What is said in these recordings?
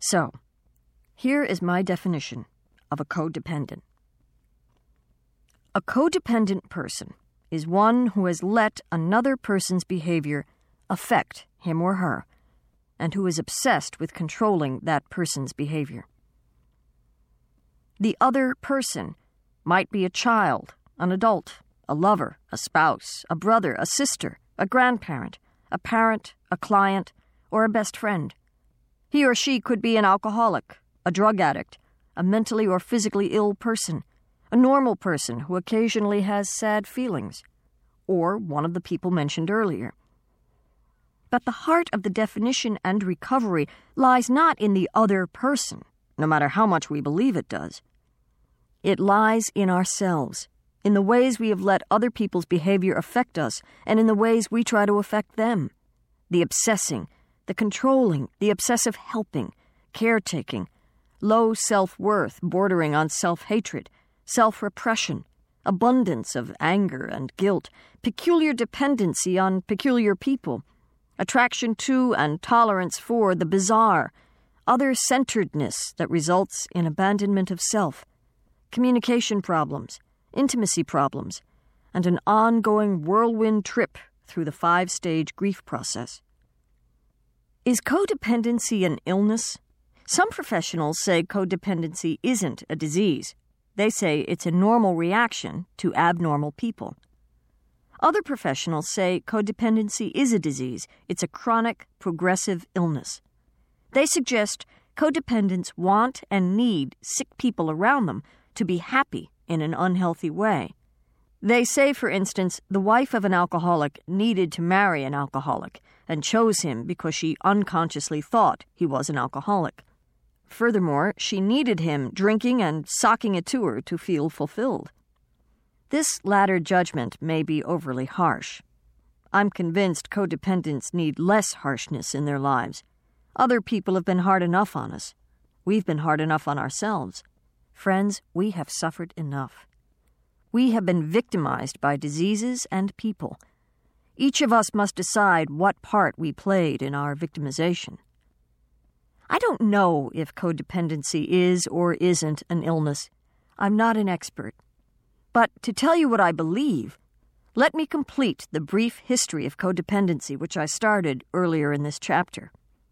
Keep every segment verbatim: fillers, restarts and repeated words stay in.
So, here is my definition of a codependent. A codependent person is one who has let another person's behavior affect him or her, and who is obsessed with controlling that person's behavior. The other person might be a child, an adult, a lover, a spouse, a brother, a sister, a grandparent, a parent, a client, or a best friend. He or she could be an alcoholic, a drug addict, a mentally or physically ill person, a normal person who occasionally has sad feelings, or one of the people mentioned earlier. But the heart of the definition and recovery lies not in the other person, no matter how much we believe it does. It lies in ourselves, in the ways we have let other people's behavior affect us, and in the ways we try to affect them. The obsessing, the controlling, the obsessive helping, caretaking, low self-worth bordering on self-hatred, self-repression, abundance of anger and guilt, peculiar dependency on peculiar people, attraction to and tolerance for the bizarre, other-centeredness that results in abandonment of self, communication problems, intimacy problems, and an ongoing whirlwind trip through the five-stage grief process. Is codependency an illness? Some professionals say codependency isn't a disease. They say it's a normal reaction to abnormal people. Other professionals say codependency is a disease. It's a chronic, progressive illness. They suggest codependents want and need sick people around them to be happy in an unhealthy way. They say, for instance, the wife of an alcoholic needed to marry an alcoholic and chose him because she unconsciously thought he was an alcoholic. Furthermore, she needed him drinking and socking it to her to feel fulfilled. This latter judgment may be overly harsh. I'm convinced codependents need less harshness in their lives. Other people have been hard enough on us. We've been hard enough on ourselves. Friends, we have suffered enough. We have been victimized by diseases and people. Each of us must decide what part we played in our victimization. I don't know if codependency is or isn't an illness. I'm not an expert. But to tell you what I believe, let me complete the brief history of codependency which I started earlier in this chapter.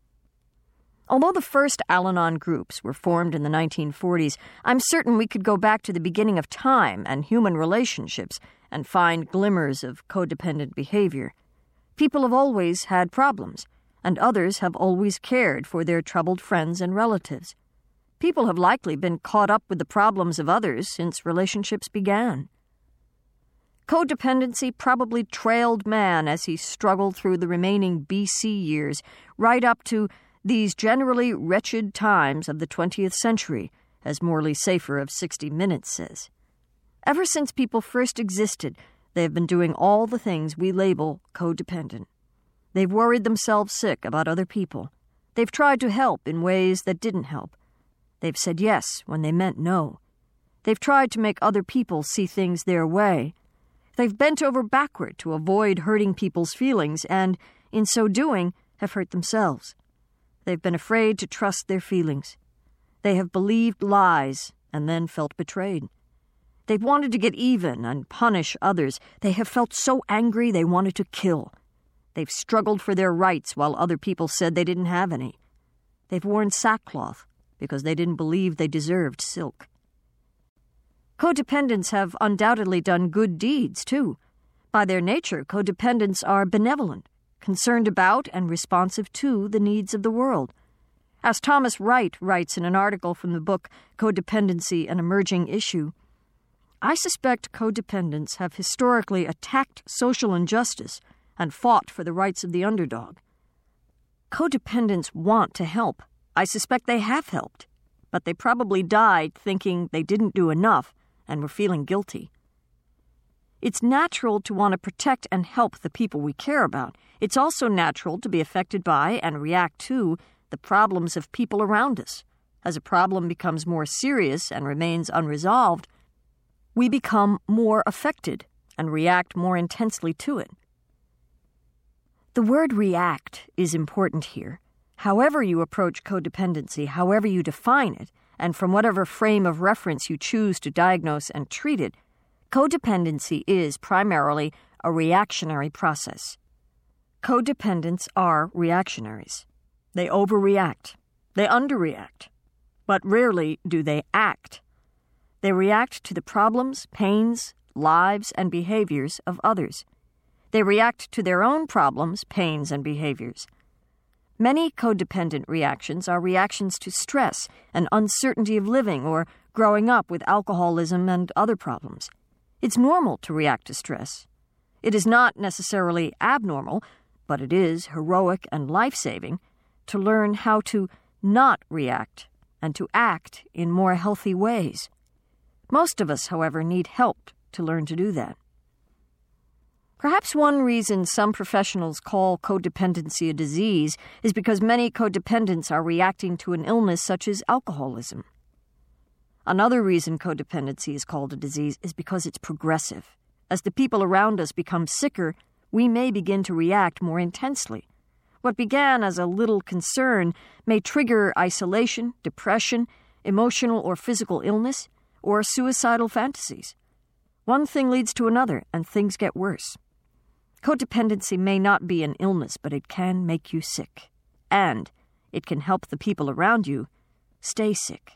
Although the first Al-Anon groups were formed in the nineteen forties, I'm certain we could go back to the beginning of time and human relationships and find glimmers of codependent behavior. People have always had problems, and others have always cared for their troubled friends and relatives. People have likely been caught up with the problems of others since relationships began. Codependency probably trailed man as he struggled through the remaining B C years, right up to these generally wretched times of the twentieth century, as Morley Safer of sixty minutes says. Ever since people first existed, they have been doing all the things we label codependent. They've worried themselves sick about other people. They've tried to help in ways that didn't help. They've said yes when they meant no. They've tried to make other people see things their way. They've bent over backward to avoid hurting people's feelings and, in so doing, have hurt themselves. They've been afraid to trust their feelings. They have believed lies and then felt betrayed. They've wanted to get even and punish others. They have felt so angry they wanted to kill. They've struggled for their rights while other people said they didn't have any. They've worn sackcloth because they didn't believe they deserved silk. Codependents have undoubtedly done good deeds, too. By their nature, codependents are benevolent, concerned about and responsive to the needs of the world. As Thomas Wright writes in an article from the book Codependency, an Emerging Issue, I suspect codependents have historically attacked social injustice and fought for the rights of the underdog. Codependents want to help. I suspect they have helped, but they probably died thinking they didn't do enough and were feeling guilty. It's natural to want to protect and help the people we care about. It's also natural to be affected by and react to the problems of people around us. As a problem becomes more serious and remains unresolved, we become more affected and react more intensely to it. The word react is important here. However you approach codependency, however you define it, and from whatever frame of reference you choose to diagnose and treat it, codependency is primarily a reactionary process. Codependents are reactionaries. They overreact. They underreact. But rarely do they act. They react to the problems, pains, lives, and behaviors of others. They react to their own problems, pains, and behaviors. Many codependent reactions are reactions to stress and uncertainty of living or growing up with alcoholism and other problems. It's normal to react to stress. It is not necessarily abnormal, but it is heroic and life-saving to learn how to not react and to act in more healthy ways. Most of us, however, need help to learn to do that. Perhaps one reason some professionals call codependency a disease is because many codependents are reacting to an illness such as alcoholism. Another reason codependency is called a disease is because it's progressive. As the people around us become sicker, we may begin to react more intensely. What began as a little concern may trigger isolation, depression, emotional or physical illness, or suicidal fantasies. One thing leads to another, and things get worse. Codependency may not be an illness, but it can make you sick. And it can help the people around you stay sick.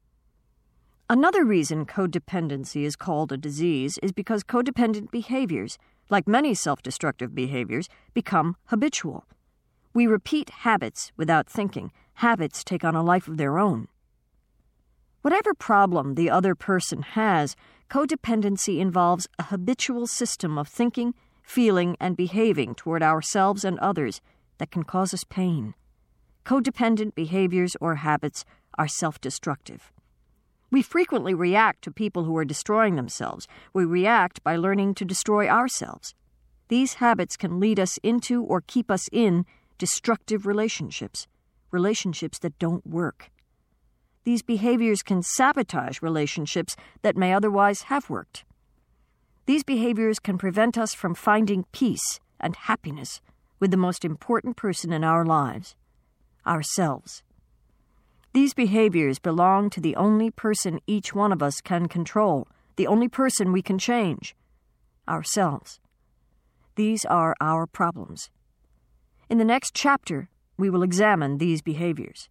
Another reason codependency is called a disease is because codependent behaviors, like many self-destructive behaviors, become habitual. We repeat habits without thinking. Habits take on a life of their own. Whatever problem the other person has, codependency involves a habitual system of thinking, feeling, and behaving toward ourselves and others that can cause us pain. Codependent behaviors or habits are self-destructive. We frequently react to people who are destroying themselves. We react by learning to destroy ourselves. These habits can lead us into or keep us in destructive relationships, relationships that don't work. These behaviors can sabotage relationships that may otherwise have worked. These behaviors can prevent us from finding peace and happiness with the most important person in our lives, ourselves. These behaviors belong to the only person each one of us can control, the only person we can change, ourselves. These are our problems. In the next chapter, we will examine these behaviors.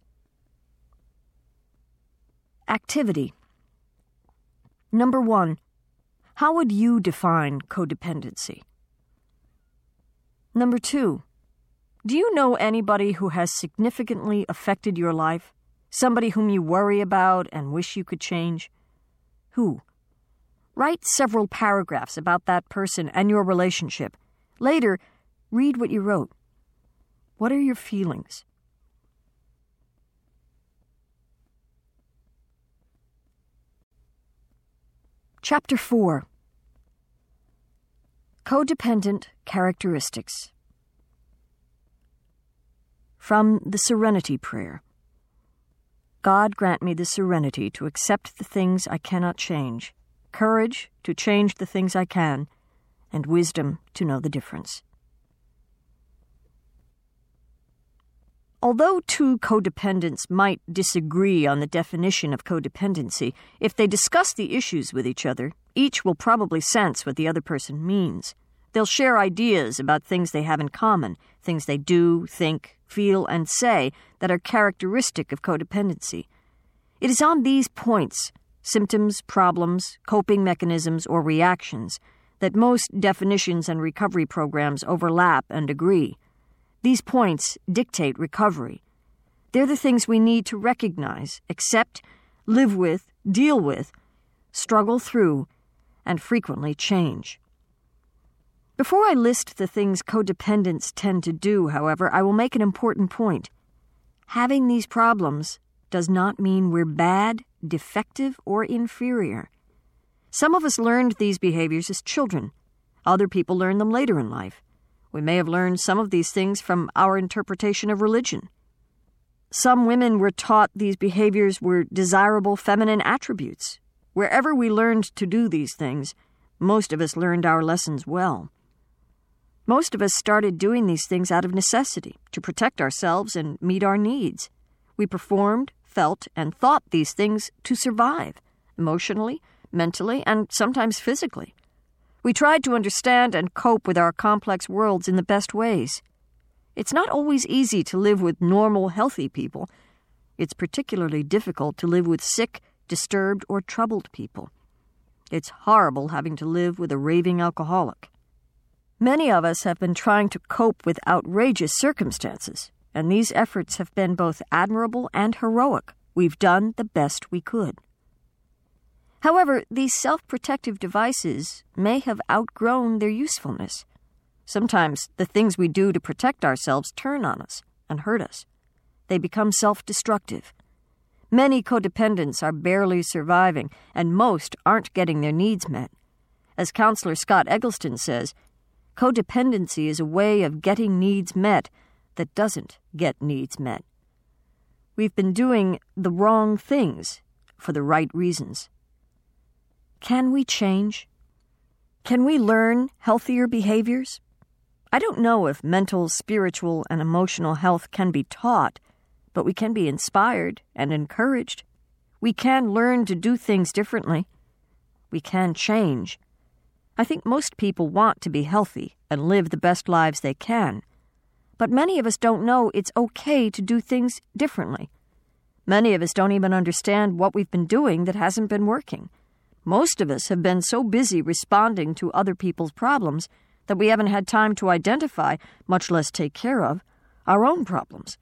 Activity. Number one, how would you define codependency? Number two, do you know anybody who has significantly affected your life? Somebody whom you worry about and wish you could change? Who? Write several paragraphs about that person and your relationship. Later, read what you wrote. What are your feelings? Chapter four. Codependent Characteristics. From the Serenity Prayer. God grant me the serenity to accept the things I cannot change, courage to change the things I can, and wisdom to know the difference. Although two codependents might disagree on the definition of codependency, if they discuss the issues with each other, each will probably sense what the other person means. They'll share ideas about things they have in common, things they do, think, feel, and say that are characteristic of codependency. It is on these points, symptoms, problems, coping mechanisms, or reactions, that most definitions and recovery programs overlap and agree. These points dictate recovery. They're the things we need to recognize, accept, live with, deal with, struggle through, and frequently change. Before I list the things codependents tend to do, however, I will make an important point. Having these problems does not mean we're bad, defective, or inferior. Some of us learned these behaviors as children. Other people learn them later in life. We may have learned some of these things from our interpretation of religion. Some women were taught these behaviors were desirable feminine attributes. Wherever we learned to do these things, most of us learned our lessons well. Most of us started doing these things out of necessity, to protect ourselves and meet our needs. We performed, felt, and thought these things to survive, emotionally, mentally, and sometimes physically. We tried to understand and cope with our complex worlds in the best ways. It's not always easy to live with normal, healthy people. It's particularly difficult to live with sick, disturbed, or troubled people. It's horrible having to live with a raving alcoholic. Many of us have been trying to cope with outrageous circumstances, and these efforts have been both admirable and heroic. We've done the best we could. However, these self-protective devices may have outgrown their usefulness. Sometimes the things we do to protect ourselves turn on us and hurt us. They become self-destructive. Many codependents are barely surviving, and most aren't getting their needs met. As counselor Scott Eggleston says, codependency is a way of getting needs met that doesn't get needs met. We've been doing the wrong things for the right reasons. Can we change? Can we learn healthier behaviors? I don't know if mental, spiritual, and emotional health can be taught, but we can be inspired and encouraged. We can learn to do things differently. We can change. I think most people want to be healthy and live the best lives they can. But many of us don't know it's okay to do things differently. Many of us don't even understand what we've been doing that hasn't been working. Most of us have been so busy responding to other people's problems that we haven't had time to identify, much less take care of, our own problems.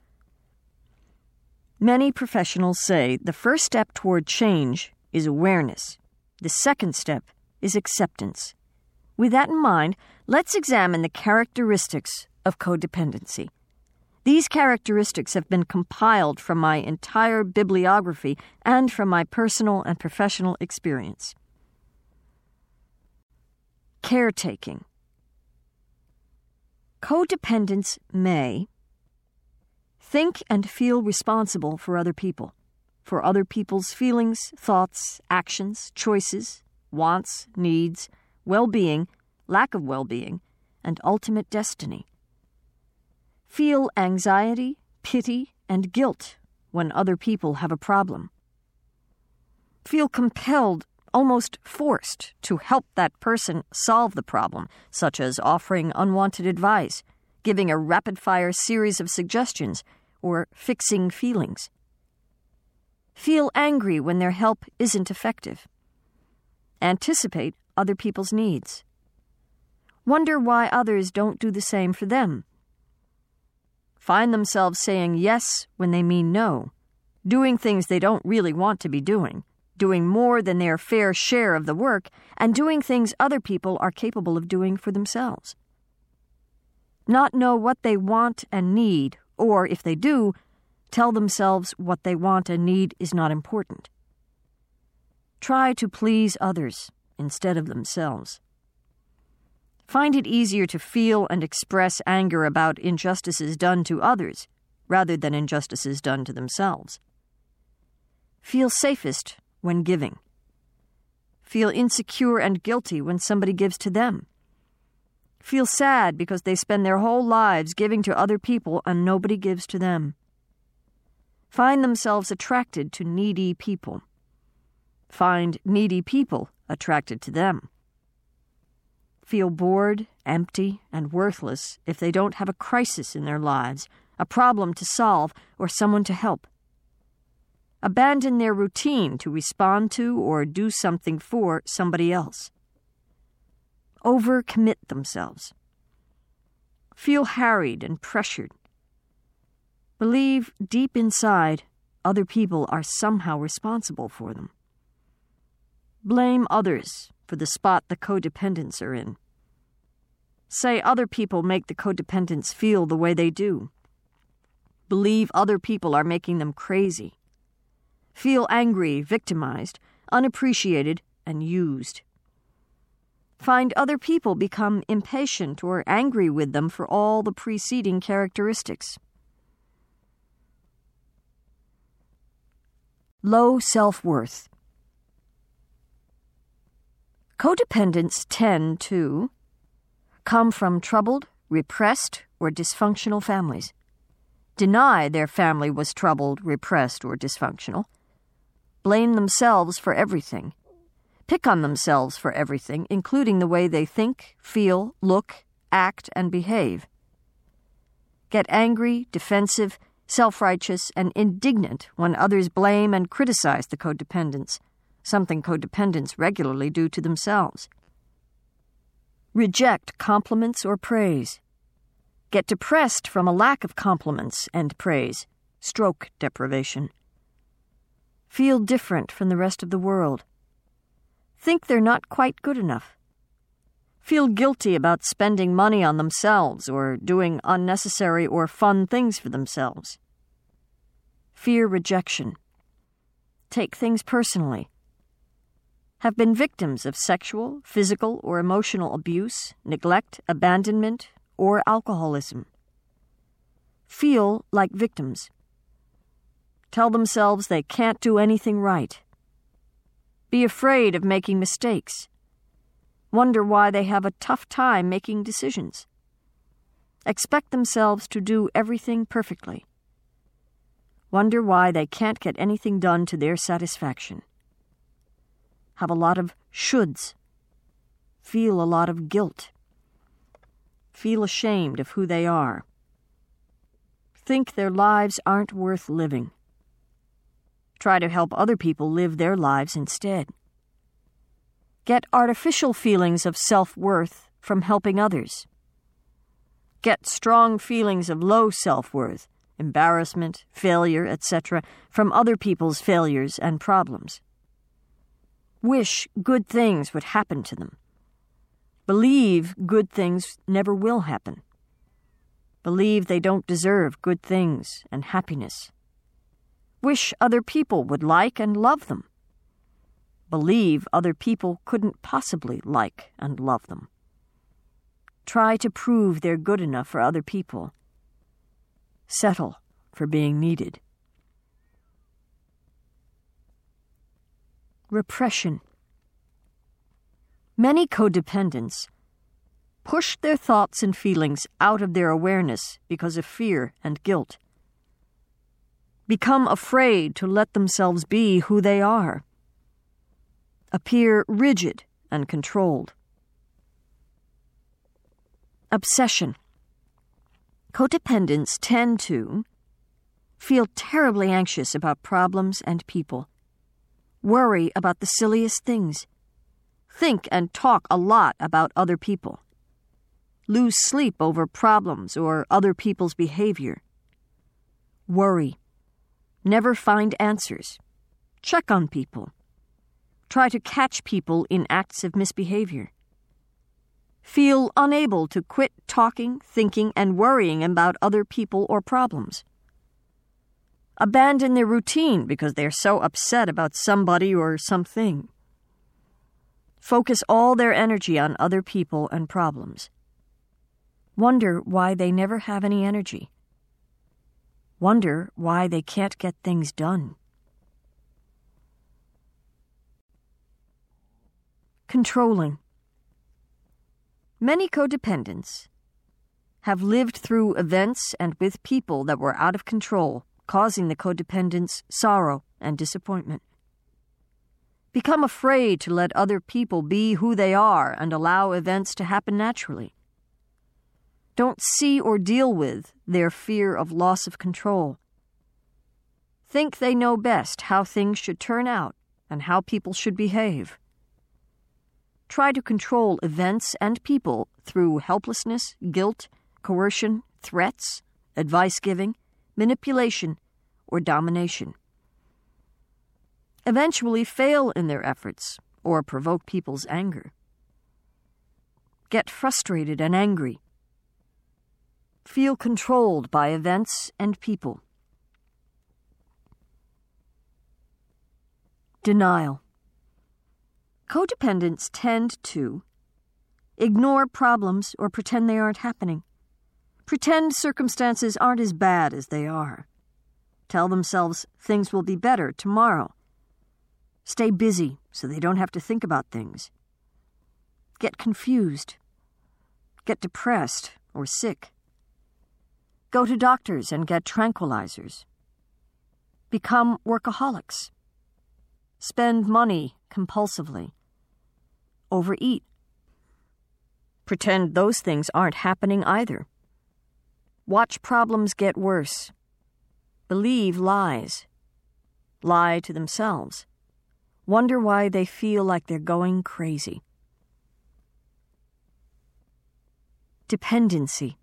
Many professionals say the first step toward change is awareness. The second step is acceptance. With that in mind, let's examine the characteristics of codependency. These characteristics have been compiled from my entire bibliography and from my personal and professional experience. Caretaking. Codependents may think and feel responsible for other people, for other people's feelings, thoughts, actions, choices, wants, needs, well-being, lack of well-being, and ultimate destiny. Feel anxiety, pity, and guilt when other people have a problem. Feel compelled, almost forced, to help that person solve the problem, such as offering unwanted advice, giving a rapid-fire series of suggestions, or fixing feelings. Feel angry when their help isn't effective. Anticipate other people's needs. Wonder why others don't do the same for them. Find themselves saying yes when they mean no, doing things they don't really want to be doing, doing more than their fair share of the work, and doing things other people are capable of doing for themselves. Not know what they want and need, or, if they do, tell themselves what they want and need is not important. Try to please others instead of themselves. Find it easier to feel and express anger about injustices done to others rather than injustices done to themselves. Feel safest when giving. Feel insecure and guilty when somebody gives to them. Feel sad because they spend their whole lives giving to other people and nobody gives to them. Find themselves attracted to needy people. Find needy people attracted to them. Feel bored, empty, and worthless if they don't have a crisis in their lives, a problem to solve, or someone to help. Abandon their routine to respond to or do something for somebody else. Overcommit themselves. Feel harried and pressured. Believe deep inside other people are somehow responsible for them. Blame others for the spot the codependents are in. Say other people make the codependents feel the way they do. Believe other people are making them crazy. Feel angry, victimized, unappreciated, and used. Find other people become impatient or angry with them for all the preceding characteristics. Low self-worth. Codependents tend to come from troubled, repressed, or dysfunctional families. Deny their family was troubled, repressed, or dysfunctional. Blame themselves for everything. Pick on themselves for everything, including the way they think, feel, look, act, and behave. Get angry, defensive, self-righteous, and indignant when others blame and criticize the codependents, something codependents regularly do to themselves. Reject compliments or praise. Get depressed from a lack of compliments and praise, stroke deprivation. Feel different from the rest of the world. Think they're not quite good enough. Feel guilty about spending money on themselves or doing unnecessary or fun things for themselves. Fear rejection. Take things personally. Have been victims of sexual, physical, or emotional abuse, neglect, abandonment, or alcoholism. Feel like victims. Tell themselves they can't do anything right. Be afraid of making mistakes. Wonder why they have a tough time making decisions. Expect themselves to do everything perfectly. Wonder why they can't get anything done to their satisfaction. Have a lot of shoulds. Feel a lot of guilt. Feel ashamed of who they are. Think their lives aren't worth living. Try to help other people live their lives instead. Get artificial feelings of self-worth from helping others. Get strong feelings of low self-worth, embarrassment, failure, et cetera, from other people's failures and problems. Wish good things would happen to them. Believe good things never will happen. Believe they don't deserve good things and happiness. Wish other people would like and love them. Believe other people couldn't possibly like and love them. Try to prove they're good enough for other people. Settle for being needed. Repression. Many codependents push their thoughts and feelings out of their awareness because of fear and guilt. Become afraid to let themselves be who they are. Appear rigid and controlled. Obsession. Codependents tend to feel terribly anxious about problems and people. Worry about the silliest things. Think and talk a lot about other people. Lose sleep over problems or other people's behavior. Worry. Never find answers. Check on people. Try to catch people in acts of misbehavior. Feel unable to quit talking, thinking, and worrying about other people or problems. Abandon their routine because they're so upset about somebody or something. Focus all their energy on other people and problems. Wonder why they never have any energy. Wonder why they can't get things done. Controlling. Many codependents have lived through events and with people that were out of control, causing the codependents sorrow and disappointment. Become afraid to let other people be who they are and allow events to happen naturally. Don't see or deal with their fear of loss of control. Think they know best how things should turn out and how people should behave. Try to control events and people through helplessness, guilt, coercion, threats, advice-giving, manipulation, or domination. Eventually fail in their efforts or provoke people's anger. Get frustrated and angry. Feel controlled by events and people. Denial. Codependents tend to ignore problems or pretend they aren't happening. Pretend circumstances aren't as bad as they are. Tell themselves things will be better tomorrow. Stay busy so they don't have to think about things. Get confused. Get depressed or sick. Go to doctors and get tranquilizers. Become workaholics. Spend money compulsively. Overeat. Pretend those things aren't happening either. Watch problems get worse. Believe lies. Lie to themselves. Wonder why they feel like they're going crazy. Dependency.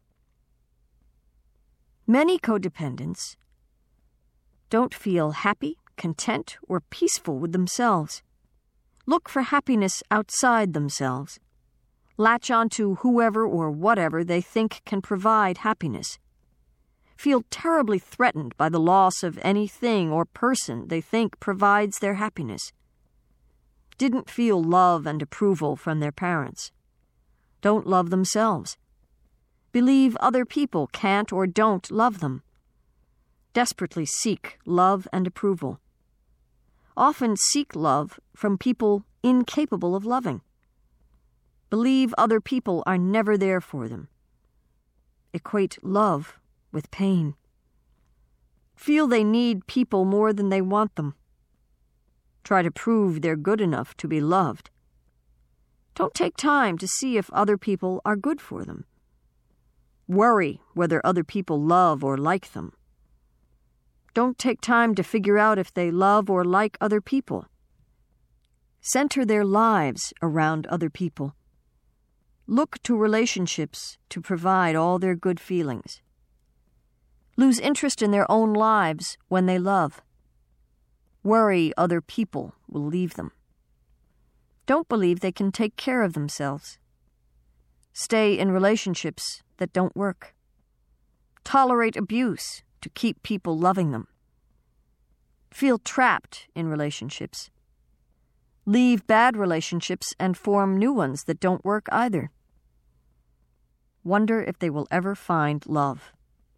Many codependents don't feel happy, content, or peaceful with themselves. Look for happiness outside themselves. Latch onto whoever or whatever they think can provide happiness. Feel terribly threatened by the loss of anything or person they think provides their happiness. Didn't feel love and approval from their parents. Don't love themselves. Believe other people can't or don't love them. Desperately seek love and approval. Often seek love from people incapable of loving. Believe other people are never there for them. Equate love with pain. Feel they need people more than they want them. Try to prove they're good enough to be loved. Don't take time to see if other people are good for them. Worry whether other people love or like them. Don't take time to figure out if they love or like other people. Center their lives around other people. Look to relationships to provide all their good feelings. Lose interest in their own lives when they love. Worry other people will leave them. Don't believe they can take care of themselves. Stay in relationships that don't work. Tolerate abuse to keep people loving them. Feel trapped in relationships. Leave bad relationships and form new ones that don't work either. Wonder if they will ever find love.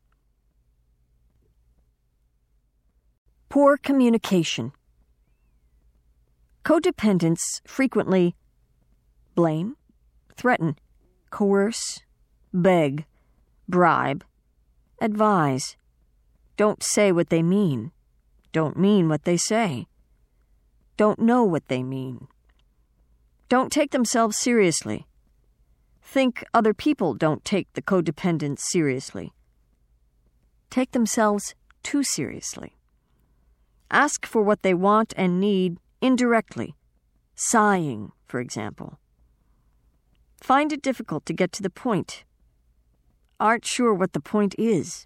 Poor communication. Codependents frequently blame, threaten, coerce, beg, bribe, advise, don't say what they mean, don't mean what they say, don't know what they mean, don't take themselves seriously, think other people don't take the codependents seriously, take themselves too seriously, ask for what they want and need indirectly, sighing, for example. Find it difficult to get to the point. Aren't sure what the point is.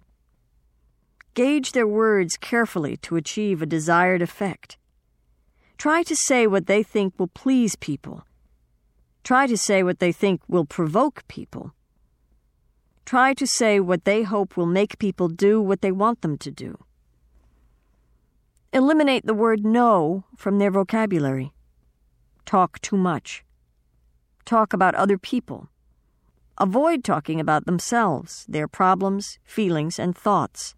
Gauge their words carefully to achieve a desired effect. Try to say what they think will please people. Try to say what they think will provoke people. Try to say what they hope will make people do what they want them to do. Eliminate the word no from their vocabulary. Talk too much. Talk about other people. Avoid talking about themselves, their problems, feelings, and thoughts.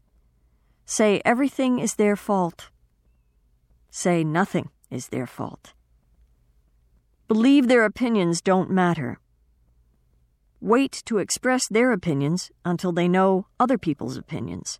Say everything is their fault. Say nothing is their fault. Believe their opinions don't matter. Wait to express their opinions until they know other people's opinions.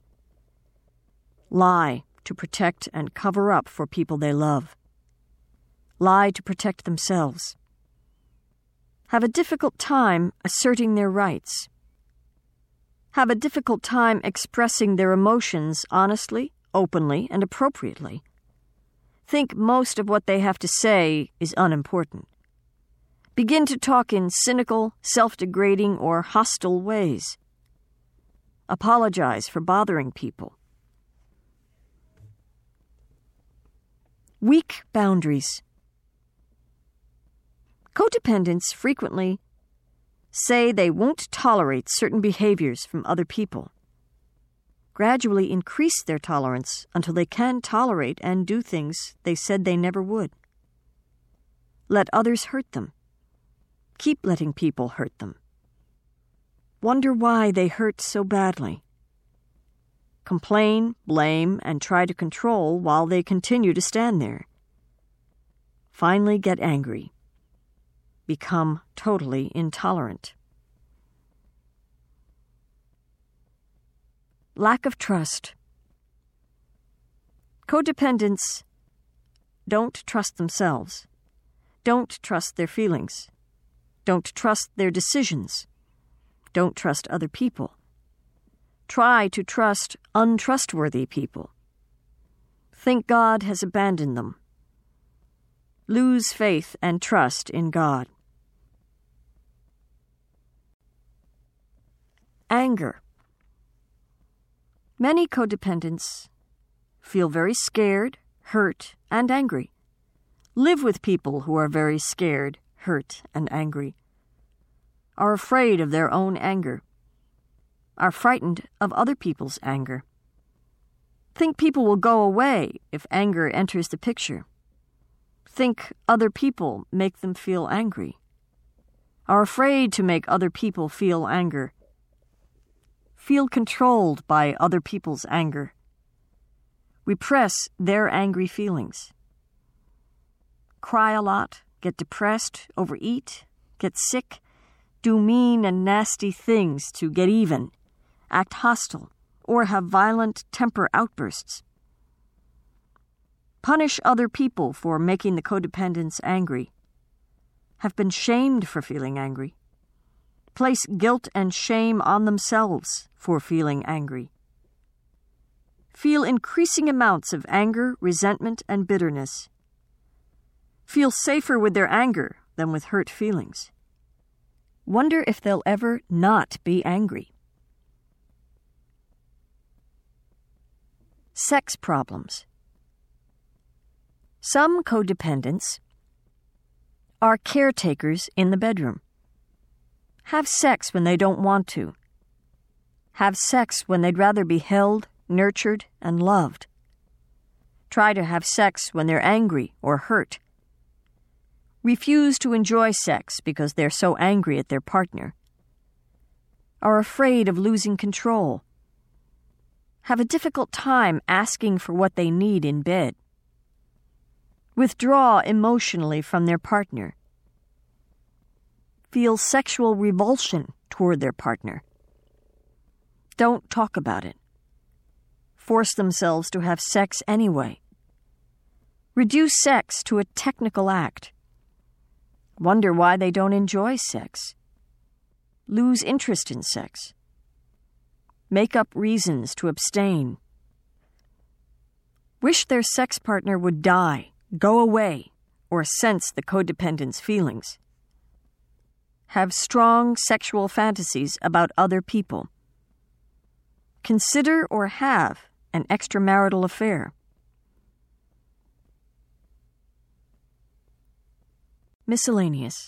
Lie to protect and cover up for people they love. Lie to protect themselves. Have a difficult time asserting their rights. Have a difficult time expressing their emotions honestly, openly, and appropriately. Think most of what they have to say is unimportant. Begin to talk in cynical, self-degrading, or hostile ways. Apologize for bothering people. Weak boundaries. Codependents frequently say they won't tolerate certain behaviors from other people. Gradually increase their tolerance until they can tolerate and do things they said they never would. Let others hurt them. Keep letting people hurt them. Wonder why they hurt so badly. Complain, blame, and try to control while they continue to stand there. Finally get angry. Become totally intolerant. Lack of trust. Codependents don't trust themselves, don't trust their feelings, don't trust their decisions, don't trust other people. Try to trust untrustworthy people. Think God has abandoned them. Lose faith and trust in God. Anger. Many codependents feel very scared, hurt, and angry. Live with people who are very scared, hurt, and angry. Are afraid of their own anger. Are frightened of other people's anger. Think people will go away if anger enters the picture. Think other people make them feel angry. Are afraid to make other people feel anger. Feel controlled by other people's anger. Repress their angry feelings. Cry a lot, get depressed, overeat, get sick, do mean and nasty things to get even, act hostile, or have violent temper outbursts. Punish other people for making the codependents angry. Have been shamed for feeling angry. Place guilt and shame on themselves for feeling angry. Feel increasing amounts of anger, resentment, and bitterness. Feel safer with their anger than with hurt feelings. Wonder if they'll ever not be angry. Sex problems. Some codependents are caretakers in the bedroom. Have sex when they don't want to. Have sex when they'd rather be held, nurtured, and loved. Try to have sex when they're angry or hurt. Refuse to enjoy sex because they're so angry at their partner. Are afraid of losing control. Have a difficult time asking for what they need in bed. Withdraw emotionally from their partner. Feel sexual revulsion toward their partner. Don't talk about it. Force themselves to have sex anyway. Reduce sex to a technical act. Wonder why they don't enjoy sex. Lose interest in sex. Make up reasons to abstain. Wish their sex partner would die, go away, or sense the codependent's feelings. Have strong sexual fantasies about other people. Consider or have an extramarital affair. Miscellaneous.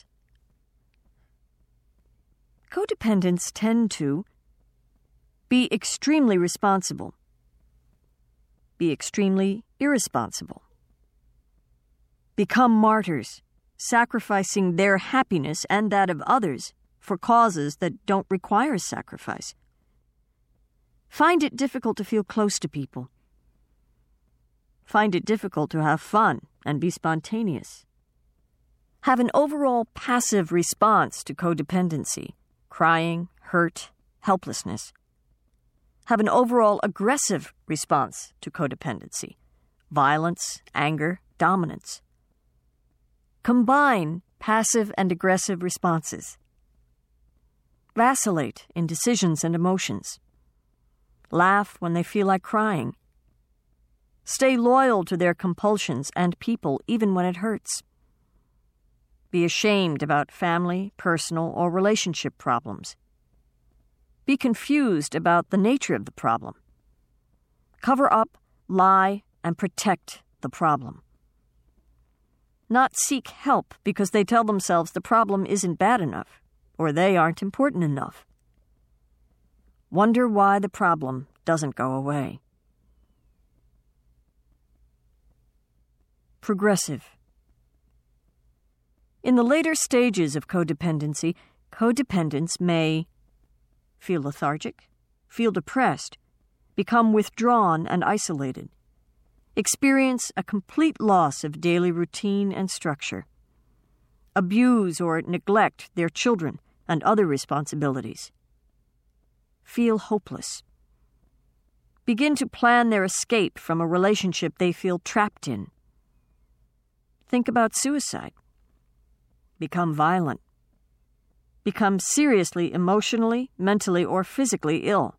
Codependents tend to be extremely responsible, be extremely irresponsible, become martyrs, sacrificing their happiness and that of others for causes that don't require sacrifice. Find it difficult to feel close to people. Find it difficult to have fun and be spontaneous. Have an overall passive response to codependency, crying, hurt, helplessness. Have an overall aggressive response to codependency, violence, anger, dominance. Combine passive and aggressive responses. Vacillate in decisions and emotions. Laugh when they feel like crying. Stay loyal to their compulsions and people even when it hurts. Be ashamed about family, personal, or relationship problems. Be confused about the nature of the problem. Cover up, lie, and protect the problem. Not seek help because they tell themselves the problem isn't bad enough, or they aren't important enough. Wonder why the problem doesn't go away. Progressive. In the later stages of codependency, codependents may feel lethargic, feel depressed, become withdrawn and isolated, experience a complete loss of daily routine and structure, abuse or neglect their children and other responsibilities, feel hopeless, begin to plan their escape from a relationship they feel trapped in. Think about suicide. Become violent. Become seriously emotionally, mentally, or physically ill.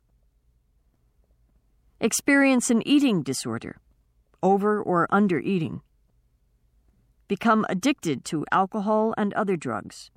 Experience an eating disorder, over or under eating. Become addicted to alcohol and other drugs.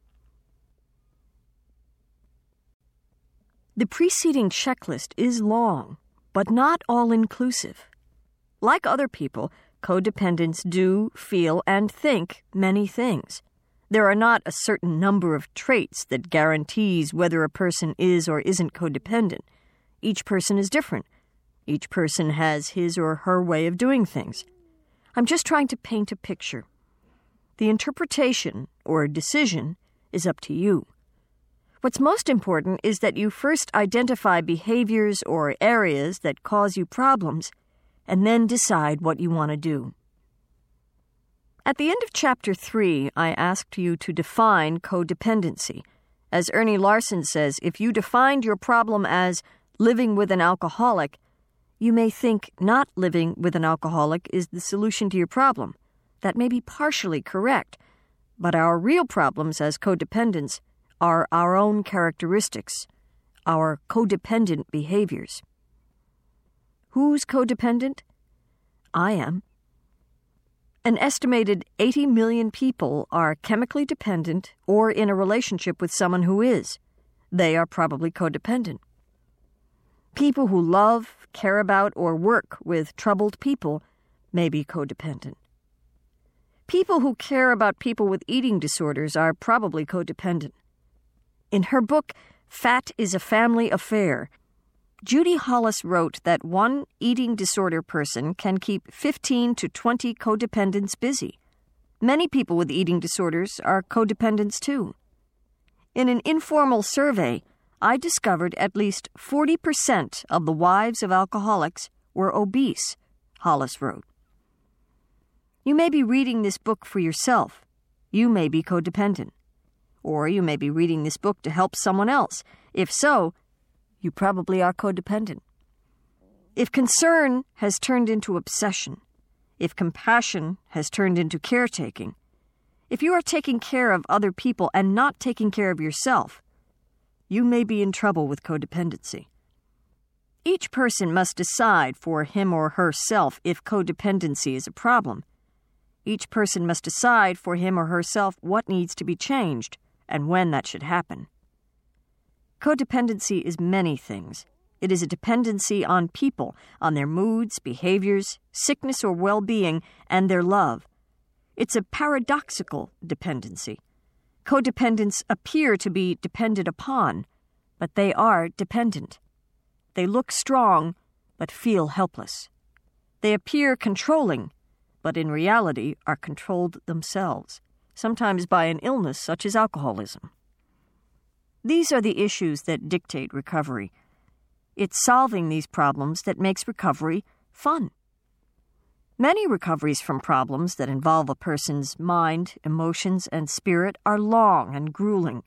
The preceding checklist is long, but not all-inclusive. Like other people, codependents do, feel, and think many things. There are not a certain number of traits that guarantees whether a person is or isn't codependent. Each person is different. Each person has his or her way of doing things. I'm just trying to paint a picture. The interpretation, or decision, is up to you. What's most important is that you first identify behaviors or areas that cause you problems, and then decide what you want to do. At the end of Chapter three, I asked you to define codependency. As Ernie Larson says, if you defined your problem as living with an alcoholic, you may think not living with an alcoholic is the solution to your problem. That may be partially correct, but our real problems as codependents are our own characteristics, our codependent behaviors. Who's codependent? I am. An estimated eighty million people are chemically dependent or in a relationship with someone who is. They are probably codependent. People who love, care about, or work with troubled people may be codependent. People who care about people with eating disorders are probably codependent. In her book, Fat is a Family Affair, Judy Hollis wrote that one eating disorder person can keep fifteen to twenty codependents busy. Many people with eating disorders are codependents too. In an informal survey, I discovered at least forty percent of the wives of alcoholics were obese, Hollis wrote. You may be reading this book for yourself. You may be codependent. Or you may be reading this book to help someone else. If so, you probably are codependent. If concern has turned into obsession, if compassion has turned into caretaking, if you are taking care of other people and not taking care of yourself, you may be in trouble with codependency. Each person must decide for him or herself if codependency is a problem. Each person must decide for him or herself what needs to be changed and when that should happen. Codependency is many things. It is a dependency on people, on their moods, behaviors, sickness or well-being, and their love. It's a paradoxical dependency. Codependents appear to be dependent upon, but they are dependent. They look strong, but feel helpless. They appear controlling, but in reality are controlled themselves, sometimes by an illness such as alcoholism. These are the issues that dictate recovery. It's solving these problems that makes recovery fun. Many recoveries from problems that involve a person's mind, emotions, and spirit are long and grueling.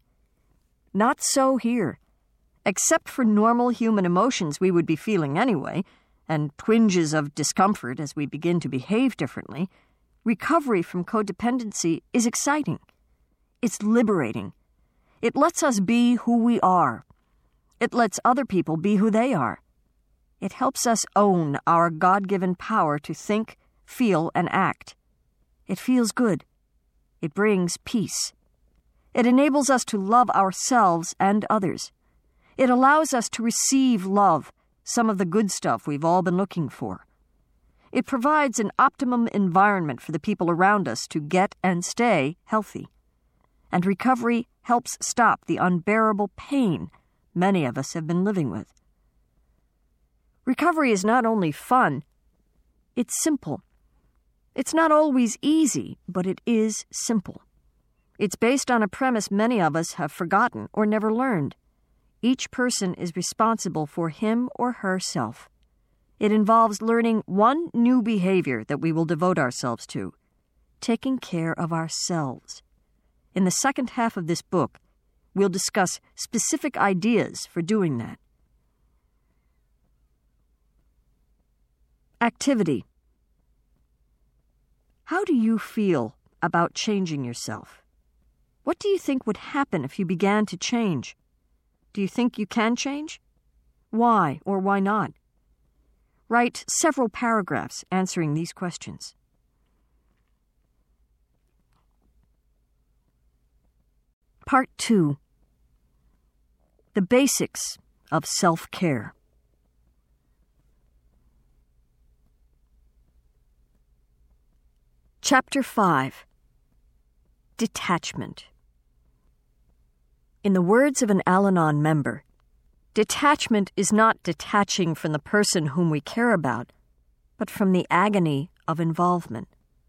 Not so here. Except for normal human emotions we would be feeling anyway, and twinges of discomfort as we begin to behave differently, recovery from codependency is exciting. It's liberating. It lets us be who we are. It lets other people be who they are. It helps us own our God-given power to think, feel, and act. It feels good. It brings peace. It enables us to love ourselves and others. It allows us to receive love, some of the good stuff we've all been looking for. It provides an optimum environment for the people around us to get and stay healthy. And recovery helps stop the unbearable pain many of us have been living with. Recovery is not only fun, it's simple. It's not always easy, but it is simple. It's based on a premise many of us have forgotten or never learned. Each person is responsible for him or herself. It involves learning one new behavior that we will devote ourselves to, taking care of ourselves. In the second half of this book, we'll discuss specific ideas for doing that. Activity. How do you feel about changing yourself? What do you think would happen if you began to change? Do you think you can change? Why or why not? Write several paragraphs answering these questions. Part two. The basics of self-care. Chapter five. Detachment. In the words of an Al-Anon member, detachment is not detaching from the person whom we care about, but from the agony of involvement.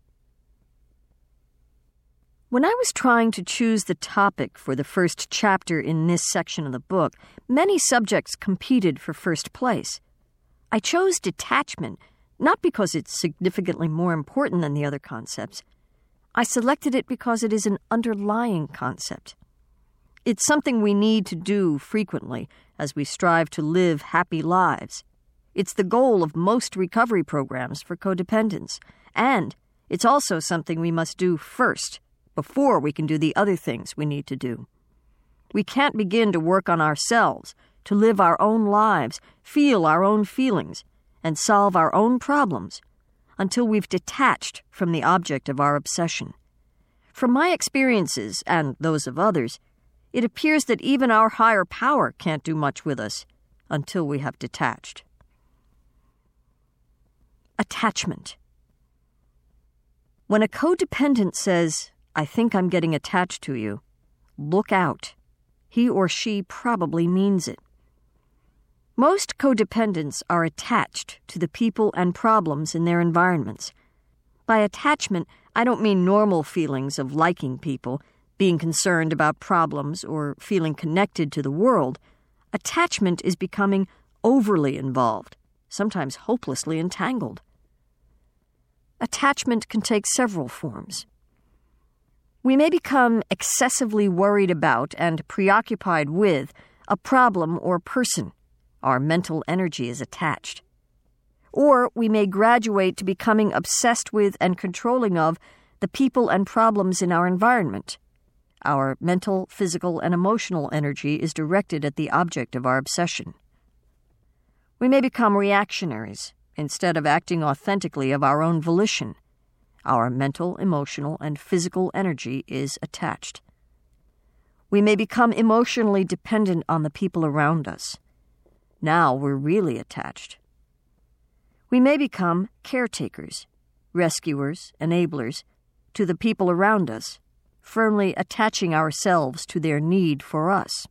When I was trying to choose the topic for the first chapter in this section of the book, many subjects competed for first place. I chose detachment not because it's significantly more important than the other concepts. I selected it because it is an underlying concept. It's something we need to do frequently as we strive to live happy lives. It's the goal of most recovery programs for codependents, and it's also something we must do first, before we can do the other things we need to do. We can't begin to work on ourselves, to live our own lives, feel our own feelings, and solve our own problems until we've detached from the object of our obsession. From my experiences, and those of others, it appears that even our higher power can't do much with us until we have detached. Attachment. When a codependent says, "I think I'm getting attached to you," look out. He or she probably means it. Most codependents are attached to the people and problems in their environments. By attachment, I don't mean normal feelings of liking people, being concerned about problems, or feeling connected to the world. Attachment is becoming overly involved, sometimes hopelessly entangled. Attachment can take several forms. We may become excessively worried about and preoccupied with a problem or person. Our mental energy is attached. Or we may graduate to becoming obsessed with and controlling of the people and problems in our environment. Our mental, physical, and emotional energy is directed at the object of our obsession. We may become reactionaries instead of acting authentically of our own volition. Our mental, emotional, and physical energy is attached. We may become emotionally dependent on the people around us. Now we're really attached. We may become caretakers, rescuers, enablers to the people around us, firmly attaching ourselves to their need for us.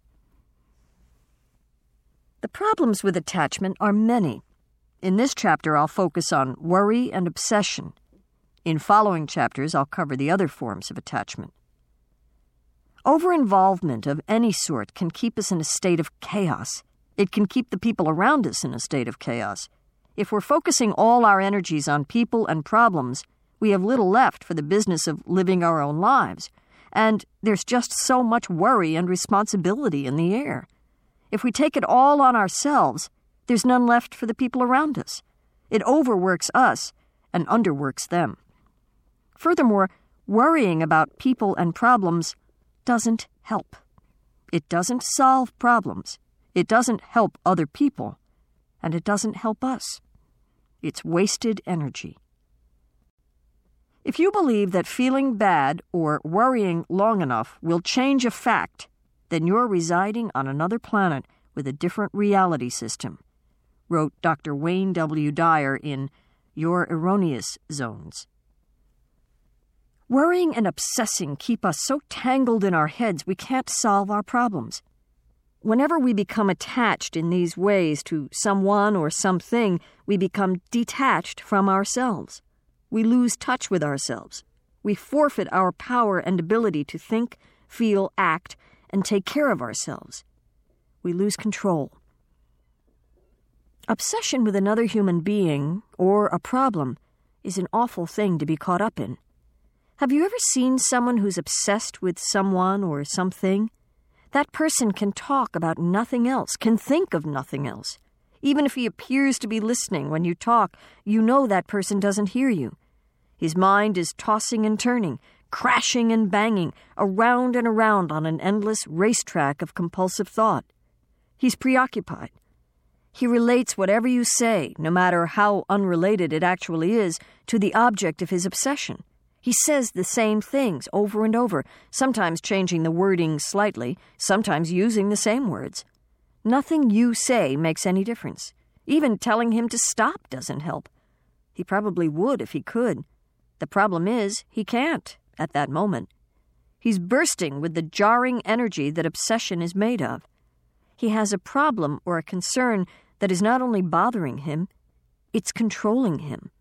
The problems with attachment are many. In this chapter, I'll focus on worry and obsession. In following chapters, I'll cover the other forms of attachment. Over-involvement of any sort can keep us in a state of chaos. It can keep the people around us in a state of chaos. If we're focusing all our energies on people and problems, we have little left for the business of living our own lives. And there's just so much worry and responsibility in the air. If we take it all on ourselves, there's none left for the people around us. It overworks us and underworks them. Furthermore, worrying about people and problems doesn't help. It doesn't solve problems. It doesn't help other people. And it doesn't help us. It's wasted energy. If you believe that feeling bad or worrying long enough will change a fact, then you're residing on another planet with a different reality system, wrote Doctor Wayne W. Dyer in Your Erroneous Zones. Worrying and obsessing keep us so tangled in our heads we can't solve our problems. Whenever we become attached in these ways to someone or something, we become detached from ourselves. We lose touch with ourselves. We forfeit our power and ability to think, feel, act, and take care of ourselves. We lose control. Obsession with another human being or a problem is an awful thing to be caught up in. Have you ever seen someone who's obsessed with someone or something? That person can talk about nothing else, can think of nothing else. Even if he appears to be listening when you talk, you know that person doesn't hear you. His mind is tossing and turning, crashing and banging, around and around on an endless racetrack of compulsive thought. He's preoccupied. He relates whatever you say, no matter how unrelated it actually is, to the object of his obsession. He says the same things over and over, sometimes changing the wording slightly, sometimes using the same words. Nothing you say makes any difference. Even telling him to stop doesn't help. He probably would if he could. The problem is, he can't at that moment. He's bursting with the jarring energy that obsession is made of. He has a problem or a concern that is not only bothering him, it's controlling him.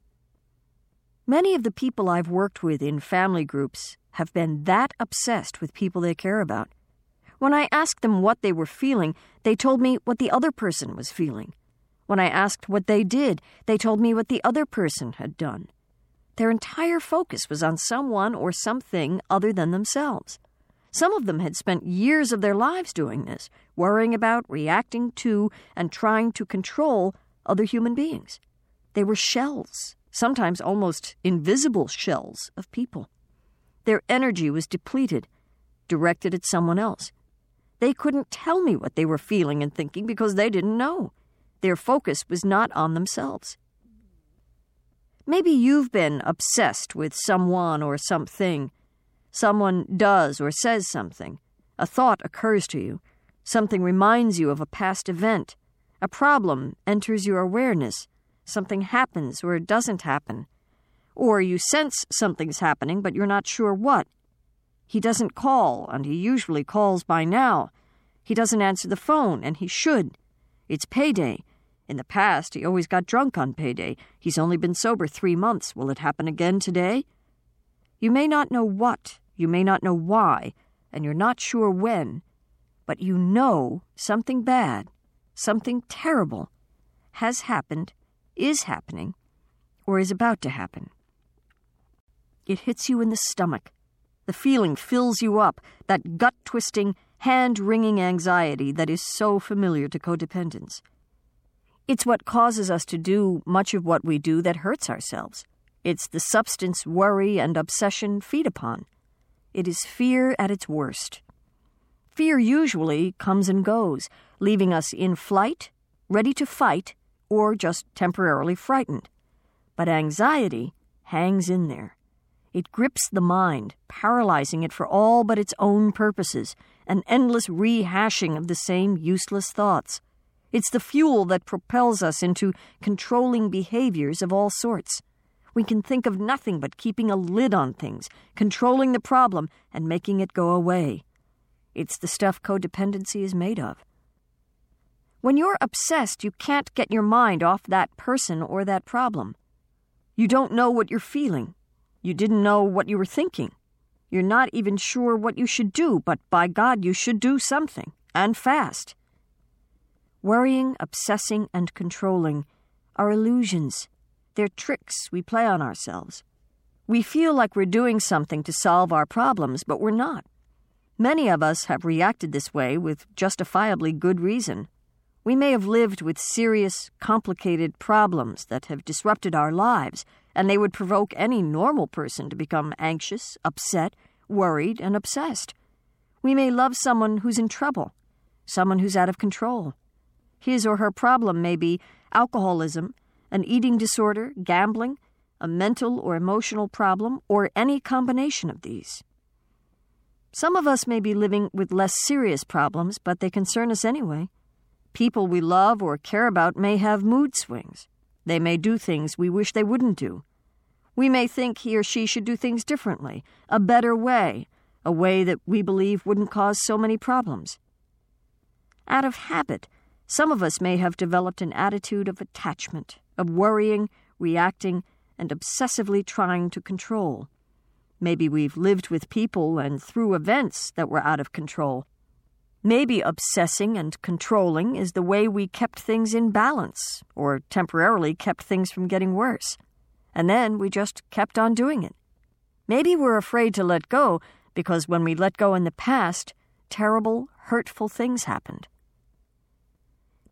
Many of the people I've worked with in family groups have been that obsessed with people they care about. When I asked them what they were feeling, they told me what the other person was feeling. When I asked what they did, they told me what the other person had done. Their entire focus was on someone or something other than themselves. Some of them had spent years of their lives doing this, worrying about, reacting to, and trying to control other human beings. They were shells, sometimes almost invisible shells of people. Their energy was depleted, directed at someone else. They couldn't tell me what they were feeling and thinking because they didn't know. Their focus was not on themselves. Maybe you've been obsessed with someone or something. Someone does or says something. A thought occurs to you. Something reminds you of a past event. A problem enters your awareness. Something happens or it doesn't happen. Or you sense something's happening, but you're not sure what. He doesn't call, and he usually calls by now. He doesn't answer the phone, and he should. It's payday. In the past, he always got drunk on payday. He's only been sober three months. Will it happen again today? You may not know what, you may not know why, and you're not sure when, but you know something bad, something terrible, has happened, is happening, or is about to happen. It hits you in the stomach. The feeling fills you up, that gut-twisting, hand-wringing anxiety that is so familiar to codependents. It's what causes us to do much of what we do that hurts ourselves. It's the substance worry and obsession feed upon. It is fear at its worst. Fear usually comes and goes, leaving us in flight, ready to fight, or just temporarily frightened. But anxiety hangs in there. It grips the mind, paralyzing it for all but its own purposes, an endless rehashing of the same useless thoughts. It's the fuel that propels us into controlling behaviors of all sorts. We can think of nothing but keeping a lid on things, controlling the problem, and making it go away. It's the stuff codependency is made of. When you're obsessed, you can't get your mind off that person or that problem. You don't know what you're feeling. You didn't know what you were thinking. You're not even sure what you should do, but by God, you should do something, and fast. Worrying, obsessing, and controlling are illusions. They're tricks we play on ourselves. We feel like we're doing something to solve our problems, but we're not. Many of us have reacted this way with justifiably good reason. We may have lived with serious, complicated problems that have disrupted our lives, and they would provoke any normal person to become anxious, upset, worried, and obsessed. We may love someone who's in trouble, someone who's out of control. His or her problem may be alcoholism, an eating disorder, gambling, a mental or emotional problem, or any combination of these. Some of us may be living with less serious problems, but they concern us anyway. People we love or care about may have mood swings. They may do things we wish they wouldn't do. We may think he or she should do things differently, a better way, a way that we believe wouldn't cause so many problems. Out of habit, some of us may have developed an attitude of attachment, of worrying, reacting, and obsessively trying to control. Maybe we've lived with people and through events that were out of control. Maybe obsessing and controlling is the way we kept things in balance, or temporarily kept things from getting worse. And then we just kept on doing it. Maybe we're afraid to let go because when we let go in the past, terrible, hurtful things happened.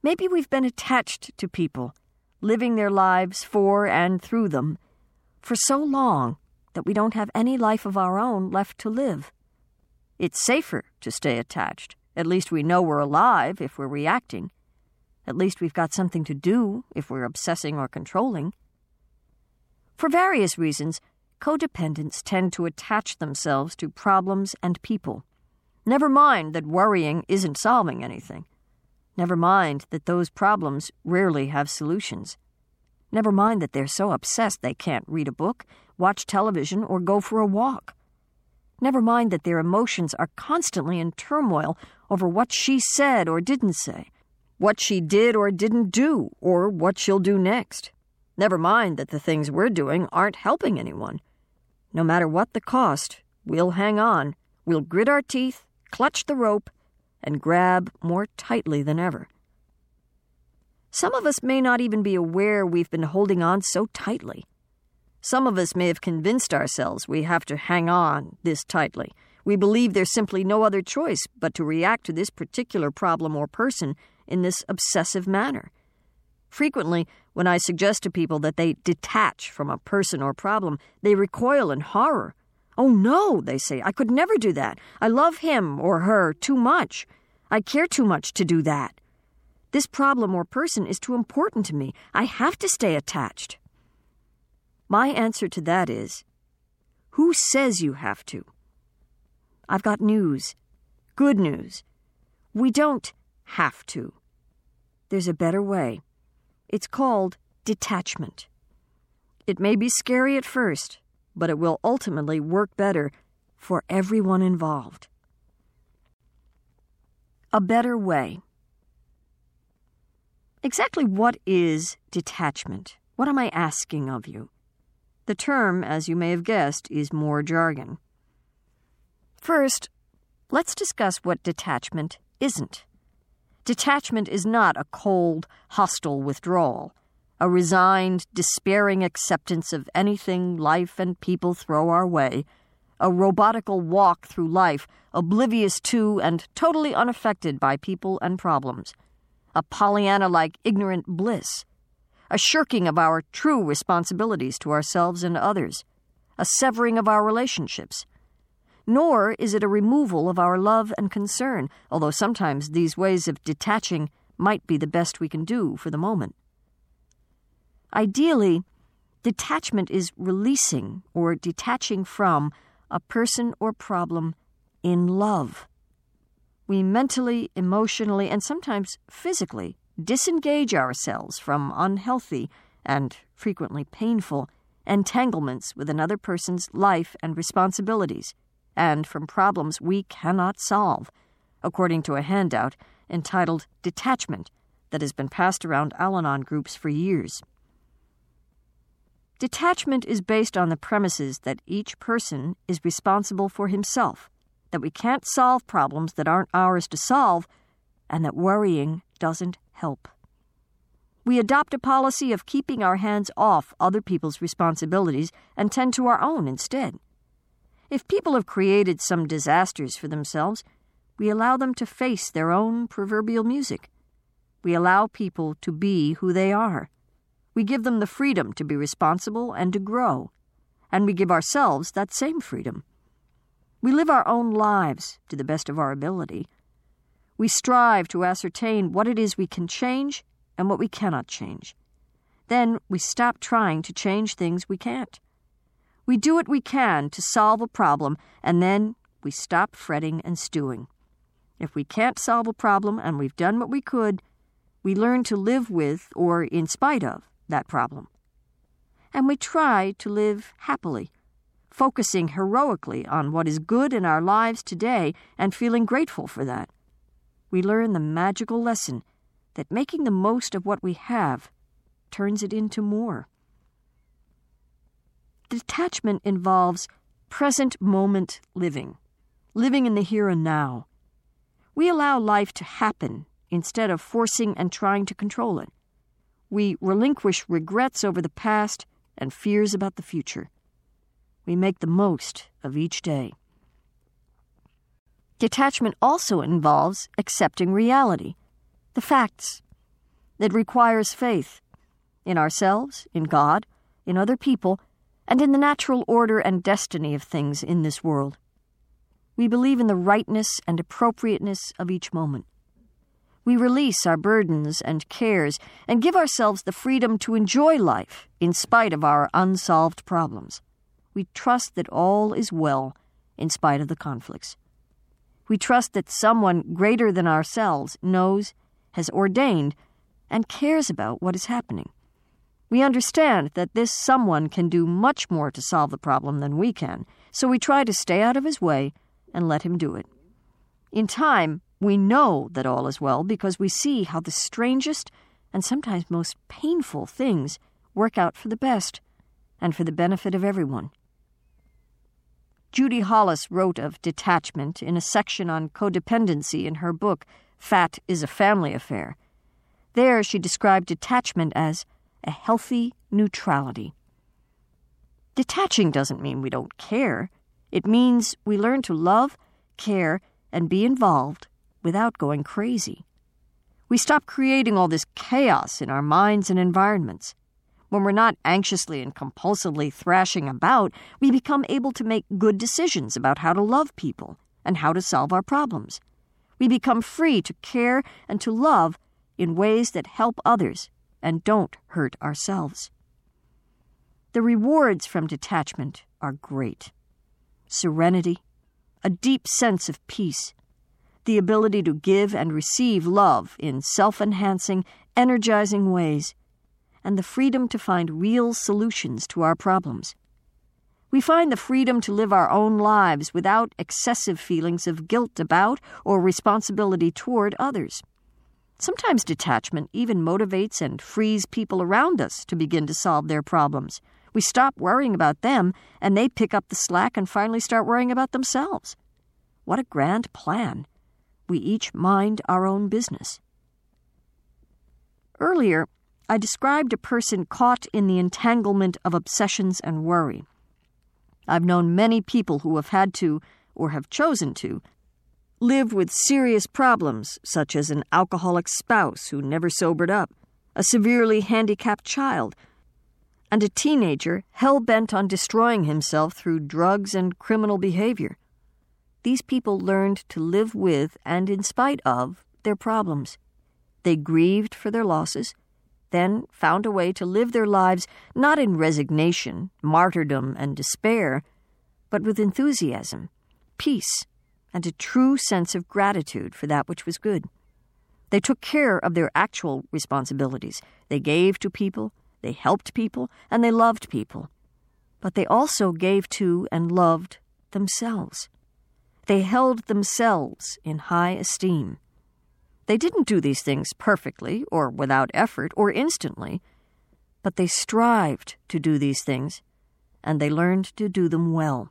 Maybe we've been attached to people, living their lives for and through them, for so long that we don't have any life of our own left to live. It's safer to stay attached. At least we know we're alive if we're reacting. At least we've got something to do if we're obsessing or controlling. For various reasons, codependents tend to attach themselves to problems and people. Never mind that worrying isn't solving anything. Never mind that those problems rarely have solutions. Never mind that they're so obsessed they can't read a book, watch television, or go for a walk. Never mind that their emotions are constantly in turmoil over what she said or didn't say, what she did or didn't do, or what she'll do next. Never mind that the things we're doing aren't helping anyone. No matter what the cost, we'll hang on, we'll grit our teeth, clutch the rope, and grab more tightly than ever. Some of us may not even be aware we've been holding on so tightly. Some of us may have convinced ourselves we have to hang on this tightly. We believe there's simply no other choice but to react to this particular problem or person in this obsessive manner. Frequently, when I suggest to people that they detach from a person or problem, they recoil in horror. "Oh no," they say, "I could never do that. I love him or her too much. I care too much to do that. This problem or person is too important to me. I have to stay attached." My answer to that is, who says you have to? I've got news. Good news. We don't have to. There's a better way. It's called detachment. It may be scary at first, but it will ultimately work better for everyone involved. A better way. Exactly what is detachment? What am I asking of you? The term, as you may have guessed, is more jargon. First, let's discuss what detachment isn't. Detachment is not a cold, hostile withdrawal, a resigned, despairing acceptance of anything life and people throw our way, a robotical walk through life, oblivious to and totally unaffected by people and problems, a Pollyanna-like ignorant bliss, a shirking of our true responsibilities to ourselves and others, a severing of our relationships. Nor is it a removal of our love and concern, although sometimes these ways of detaching might be the best we can do for the moment. Ideally, detachment is releasing or detaching from a person or problem in love. We mentally, emotionally, and sometimes physically disengage ourselves from unhealthy and frequently painful entanglements with another person's life and responsibilities, and from problems we cannot solve, according to a handout entitled Detachment that has been passed around Al-Anon groups for years. Detachment is based on the premises that each person is responsible for himself, that we can't solve problems that aren't ours to solve, and that worrying doesn't help. We adopt a policy of keeping our hands off other people's responsibilities and tend to our own instead. If people have created some disasters for themselves, we allow them to face their own proverbial music. We allow people to be who they are. We give them the freedom to be responsible and to grow, and we give ourselves that same freedom. We live our own lives to the best of our ability. We strive to ascertain what it is we can change and what we cannot change. Then we stop trying to change things we can't. We do what we can to solve a problem, and then we stop fretting and stewing. If we can't solve a problem and we've done what we could, we learn to live with, or in spite of, that problem. And we try to live happily, focusing heroically on what is good in our lives today and feeling grateful for that. We learn the magical lesson that making the most of what we have turns it into more. Detachment involves present moment living, living in the here and now. We allow life to happen instead of forcing and trying to control it. We relinquish regrets over the past and fears about the future. We make the most of each day. Detachment also involves accepting reality, the facts, It requires faith in ourselves, in God, in other people, and in the natural order and destiny of things in this world. We believe in the rightness and appropriateness of each moment. We release our burdens and cares and give ourselves the freedom to enjoy life in spite of our unsolved problems. We trust that all is well in spite of the conflicts. We trust that someone greater than ourselves knows, has ordained, and cares about what is happening. We understand that this someone can do much more to solve the problem than we can, so we try to stay out of his way and let him do it. In time, we know that all is well because we see how the strangest and sometimes most painful things work out for the best and for the benefit of everyone. Judy Hollis wrote of detachment in a section on codependency in her book, Fat is a Family Affair. There she described detachment as a healthy neutrality. Detaching doesn't mean we don't care. It means we learn to love, care, and be involved without going crazy. We stop creating all this chaos in our minds and environments. When we're not anxiously and compulsively thrashing about, we become able to make good decisions about how to love people and how to solve our problems. We become free to care and to love in ways that help others and don't hurt ourselves. The rewards from detachment are great. Serenity, a deep sense of peace, the ability to give and receive love in self-enhancing, energizing ways, and the freedom to find real solutions to our problems. We find the freedom to live our own lives without excessive feelings of guilt about or responsibility toward others. Sometimes detachment even motivates and frees people around us to begin to solve their problems. We stop worrying about them, and they pick up the slack and finally start worrying about themselves. What a grand plan. We each mind our own business. Earlier, I described a person caught in the entanglement of obsessions and worry. I've known many people who have had to, or have chosen to, live with serious problems, such as an alcoholic spouse who never sobered up, a severely handicapped child, and a teenager hell-bent on destroying himself through drugs and criminal behavior. These people learned to live with and in spite of their problems. They grieved for their losses, then found a way to live their lives not in resignation, martyrdom, and despair, but with enthusiasm, peace, and a true sense of gratitude for that which was good. They took care of their actual responsibilities. They gave to people, they helped people, and they loved people. But they also gave to and loved themselves. They held themselves in high esteem. They didn't do these things perfectly or without effort or instantly, but they strived to do these things, and they learned to do them well.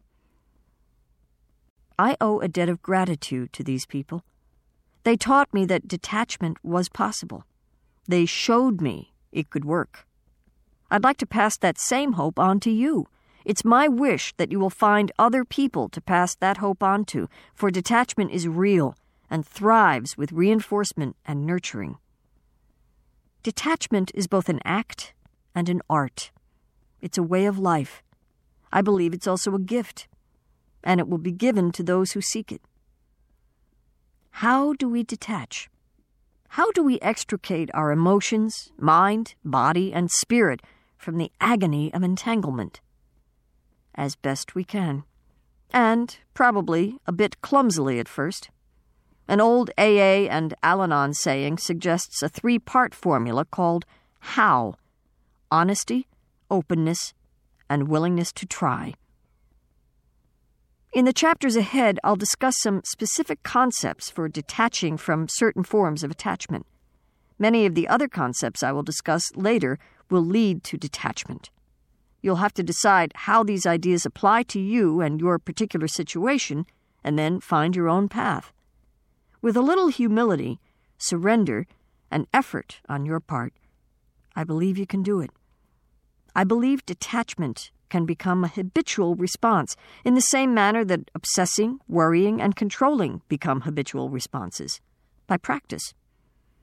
I owe a debt of gratitude to these people. They taught me that detachment was possible. They showed me it could work. I'd like to pass that same hope on to you. It's my wish that you will find other people to pass that hope on to, for detachment is real and thrives with reinforcement and nurturing. Detachment is both an act and an art. It's a way of life. I believe it's also a gift, and it will be given to those who seek it. How do we detach? How do we extricate our emotions, mind, body, and spirit from the agony of entanglement? As best we can, and probably a bit clumsily at first. An old A A and Al-Anon saying suggests a three-part formula called HOW: honesty, openness, and willingness to try. In the chapters ahead, I'll discuss some specific concepts for detaching from certain forms of attachment. Many of the other concepts I will discuss later will lead to detachment. You'll have to decide how these ideas apply to you and your particular situation, and then find your own path. With a little humility, surrender, and effort on your part, I believe you can do it. I believe detachment can become a habitual response in the same manner that obsessing, worrying, and controlling become habitual responses, by practice.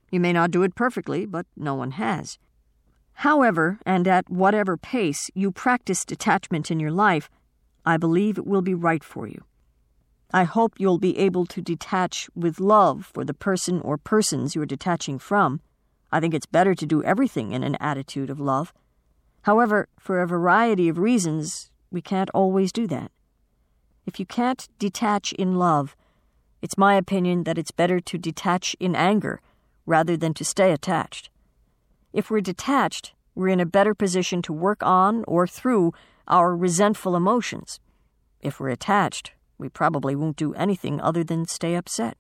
You may not do it perfectly, but no one has. However, and at whatever pace you practice detachment in your life, I believe it will be right for you. I hope you'll be able to detach with love for the person or persons you're detaching from. I think it's better to do everything in an attitude of love. However, for a variety of reasons, we can't always do that. If you can't detach in love, it's my opinion that it's better to detach in anger rather than to stay attached. If we're detached, we're in a better position to work on or through our resentful emotions. If we're attached, we probably won't do anything other than stay upset.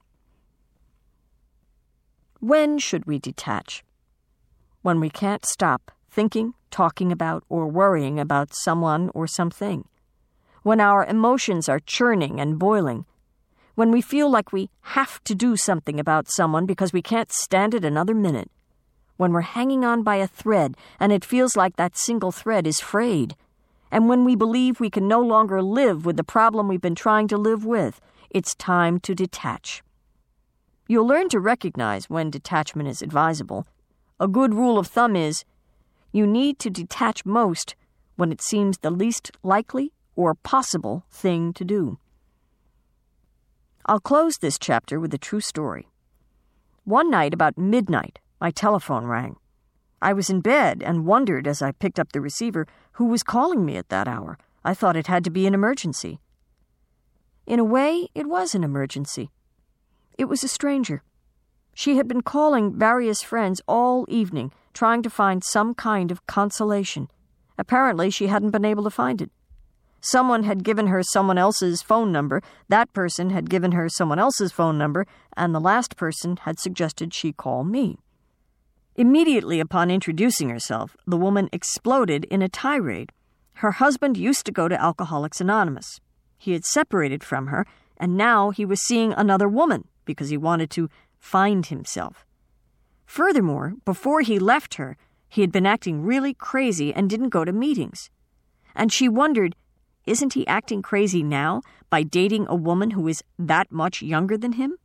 When should we detach? When we can't stop thinking, talking about, or worrying about someone or something. When our emotions are churning and boiling. When we feel like we have to do something about someone because we can't stand it another minute. When we're hanging on by a thread and it feels like that single thread is frayed. And when we believe we can no longer live with the problem we've been trying to live with, it's time to detach. You'll learn to recognize when detachment is advisable. A good rule of thumb is, you need to detach most when it seems the least likely or possible thing to do. I'll close this chapter with a true story. One night about midnight, my telephone rang. I was in bed and wondered as I picked up the receiver who was calling me at that hour. I thought it had to be an emergency. In a way, it was an emergency. It was a stranger. She had been calling various friends all evening, trying to find some kind of consolation. Apparently, she hadn't been able to find it. Someone had given her someone else's phone number, that person had given her someone else's phone number, and the last person had suggested she call me. Immediately upon introducing herself, the woman exploded in a tirade. Her husband used to go to Alcoholics Anonymous. He had separated from her, and now he was seeing another woman because he wanted to find himself. Furthermore, before he left her, he had been acting really crazy and didn't go to meetings. And she wondered, isn't he acting crazy now by dating a woman who is that much younger than him?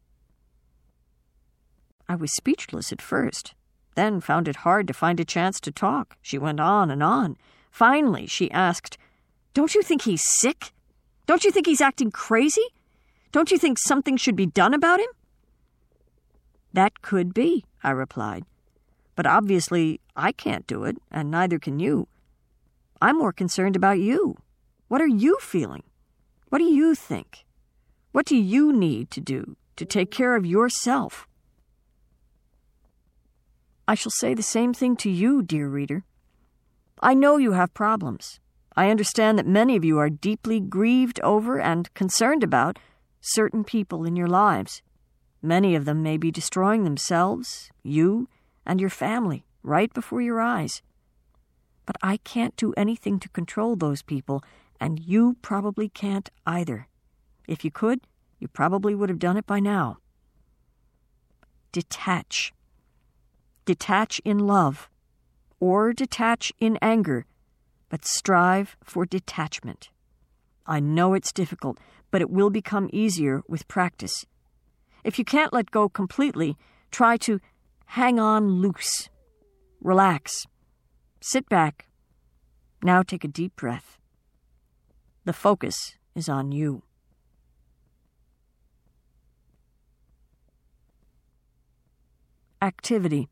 I was speechless at first, then found it hard to find a chance to talk. She went on and on. Finally, she asked, "Don't you think he's sick? Don't you think he's acting crazy? Don't you think something should be done about him?" "That could be," I replied. "But obviously I can't do it, and neither can you. I'm more concerned about you. What are you feeling? What do you think? What do you need to do to take care of yourself?" I shall say the same thing to you, dear reader. I know you have problems. I understand that many of you are deeply grieved over and concerned about certain people in your lives. Many of them may be destroying themselves, you, and your family right before your eyes. But I can't do anything to control those people, and you probably can't either. If you could, you probably would have done it by now. Detach. Detach in love, or detach in anger, but strive for detachment. I know it's difficult, but it will become easier with practice. If you can't let go completely, try to hang on loose. Relax. Sit back. Now take a deep breath. The focus is on you. Activity.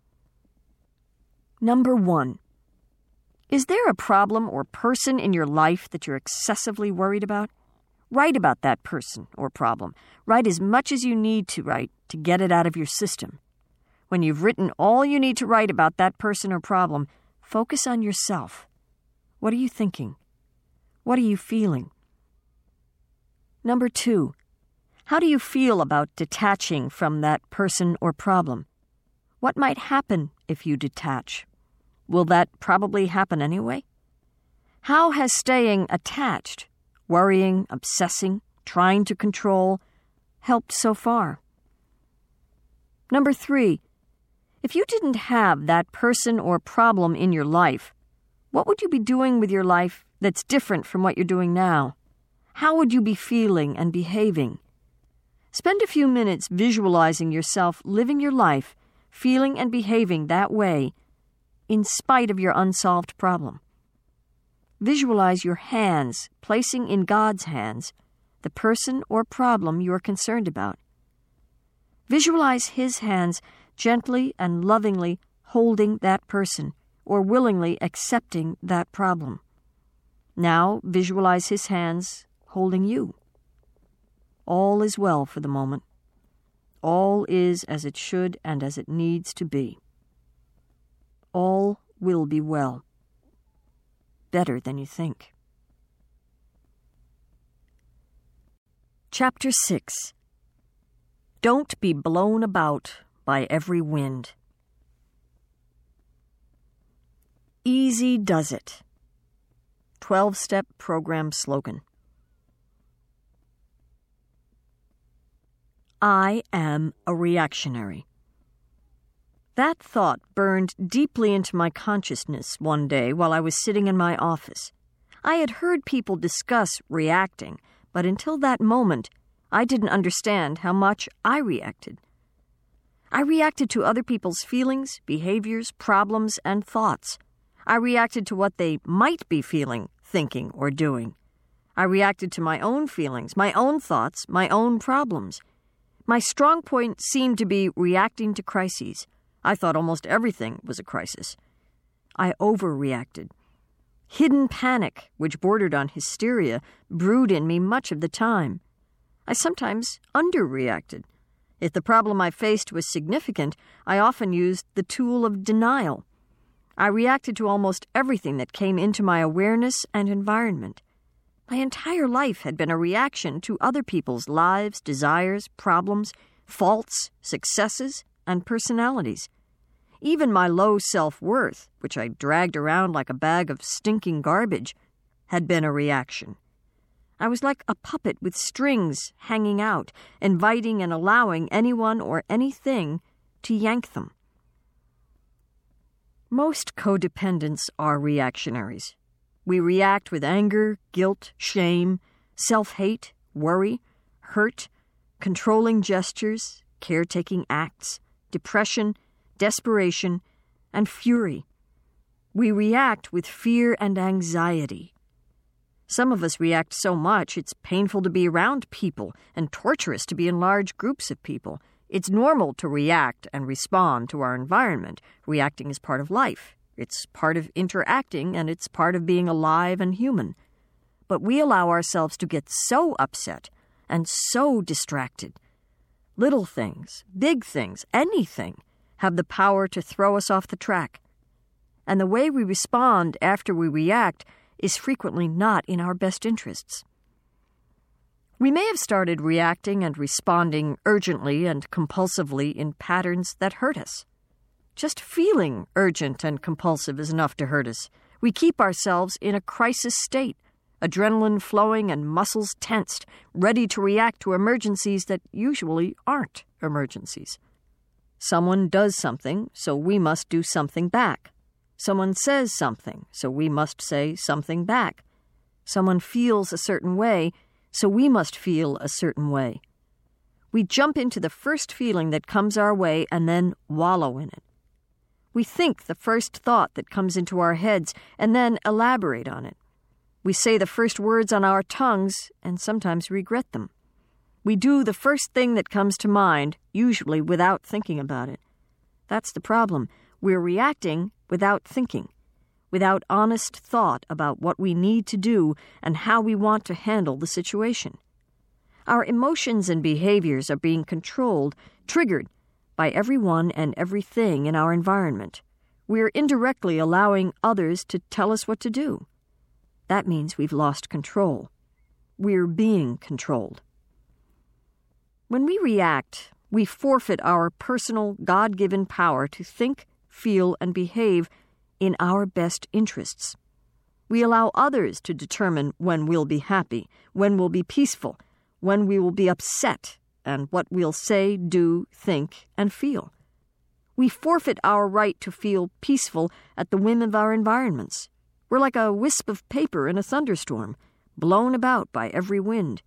Number one. Is there a problem or person in your life that you're excessively worried about? Write about that person or problem. Write as much as you need to write to get it out of your system. When you've written all you need to write about that person or problem, focus on yourself. What are you thinking? What are you feeling? Number two. How do you feel about detaching from that person or problem? What might happen if you detach? Will that probably happen anyway? How has staying attached, worrying, obsessing, trying to control, helped so far? Number three, if you didn't have that person or problem in your life, what would you be doing with your life that's different from what you're doing now? How would you be feeling and behaving? Spend a few minutes visualizing yourself living your life feeling and behaving that way in spite of your unsolved problem. Visualize your hands placing in God's hands the person or problem you are concerned about. Visualize His hands gently and lovingly holding that person or willingly accepting that problem. Now visualize His hands holding you. All is well for the moment. All is as it should and as it needs to be. All will be well. Better than you think. Chapter six. Don't be blown about by every wind. Easy does it. twelve-step program slogan. I am a reactionary. That thought burned deeply into my consciousness one day while I was sitting in my office. I had heard people discuss reacting, but until that moment, I didn't understand how much I reacted. I reacted to other people's feelings, behaviors, problems, and thoughts. I reacted to what they might be feeling, thinking, or doing. I reacted to my own feelings, my own thoughts, my own problems. My strong point seemed to be reacting to crises. I thought almost everything was a crisis. I overreacted. Hidden panic, which bordered on hysteria, brewed in me much of the time. I sometimes underreacted. If the problem I faced was significant, I often used the tool of denial. I reacted to almost everything that came into my awareness and environment. My entire life had been a reaction to other people's lives, desires, problems, faults, successes, and personalities. Even my low self-worth, which I dragged around like a bag of stinking garbage, had been a reaction. I was like a puppet with strings hanging out, inviting and allowing anyone or anything to yank them. Most codependents are reactionaries. We react with anger, guilt, shame, self-hate, worry, hurt, controlling gestures, caretaking acts, depression, desperation, and fury. We react with fear and anxiety. Some of us react so much it's painful to be around people and torturous to be in large groups of people. It's normal to react and respond to our environment. Reacting is part of life. It's part of interacting, and it's part of being alive and human. But we allow ourselves to get so upset and so distracted. Little things, big things, anything, have the power to throw us off the track. And the way we respond after we react is frequently not in our best interests. We may have started reacting and responding urgently and compulsively in patterns that hurt us. Just feeling urgent and compulsive is enough to hurt us. We keep ourselves in a crisis state, adrenaline flowing and muscles tensed, ready to react to emergencies that usually aren't emergencies. Someone does something, so we must do something back. Someone says something, so we must say something back. Someone feels a certain way, so we must feel a certain way. We jump into the first feeling that comes our way and then wallow in it. We think the first thought that comes into our heads and then elaborate on it. We say the first words on our tongues and sometimes regret them. We do the first thing that comes to mind, usually without thinking about it. That's the problem. We're reacting without thinking, without honest thought about what we need to do and how we want to handle the situation. Our emotions and behaviors are being controlled, triggered by everyone and everything in our environment. We're indirectly allowing others to tell us what to do. That means we've lost control. We're being controlled. When we react, we forfeit our personal, God-given power to think, feel, and behave in our best interests. We allow others to determine when we'll be happy, when we'll be peaceful, when we will be upset, and what we'll say, do, think, and feel. We forfeit our right to feel peaceful at the whim of our environments. We're like a wisp of paper in a thunderstorm, blown about by every wind.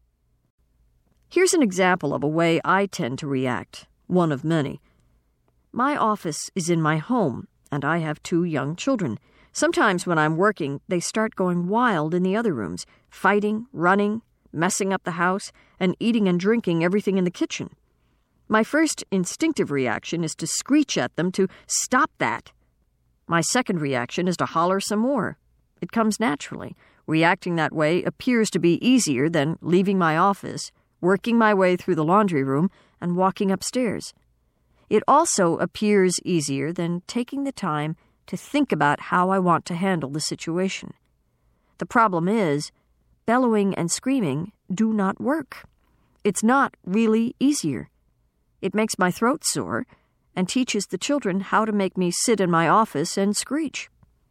Here's an example of a way I tend to react, one of many. My office is in my home, and I have two young children. Sometimes when I'm working, they start going wild in the other rooms, fighting, running, messing up the house, and eating and drinking everything in the kitchen. My first instinctive reaction is to screech at them to stop that. My second reaction is to holler some more. It comes naturally. Reacting that way appears to be easier than leaving my office, working my way through the laundry room, and walking upstairs. It also appears easier than taking the time to think about how I want to handle the situation. The problem is, bellowing and screaming do not work. It's not really easier. It makes my throat sore and teaches the children how to make me sit in my office and screech.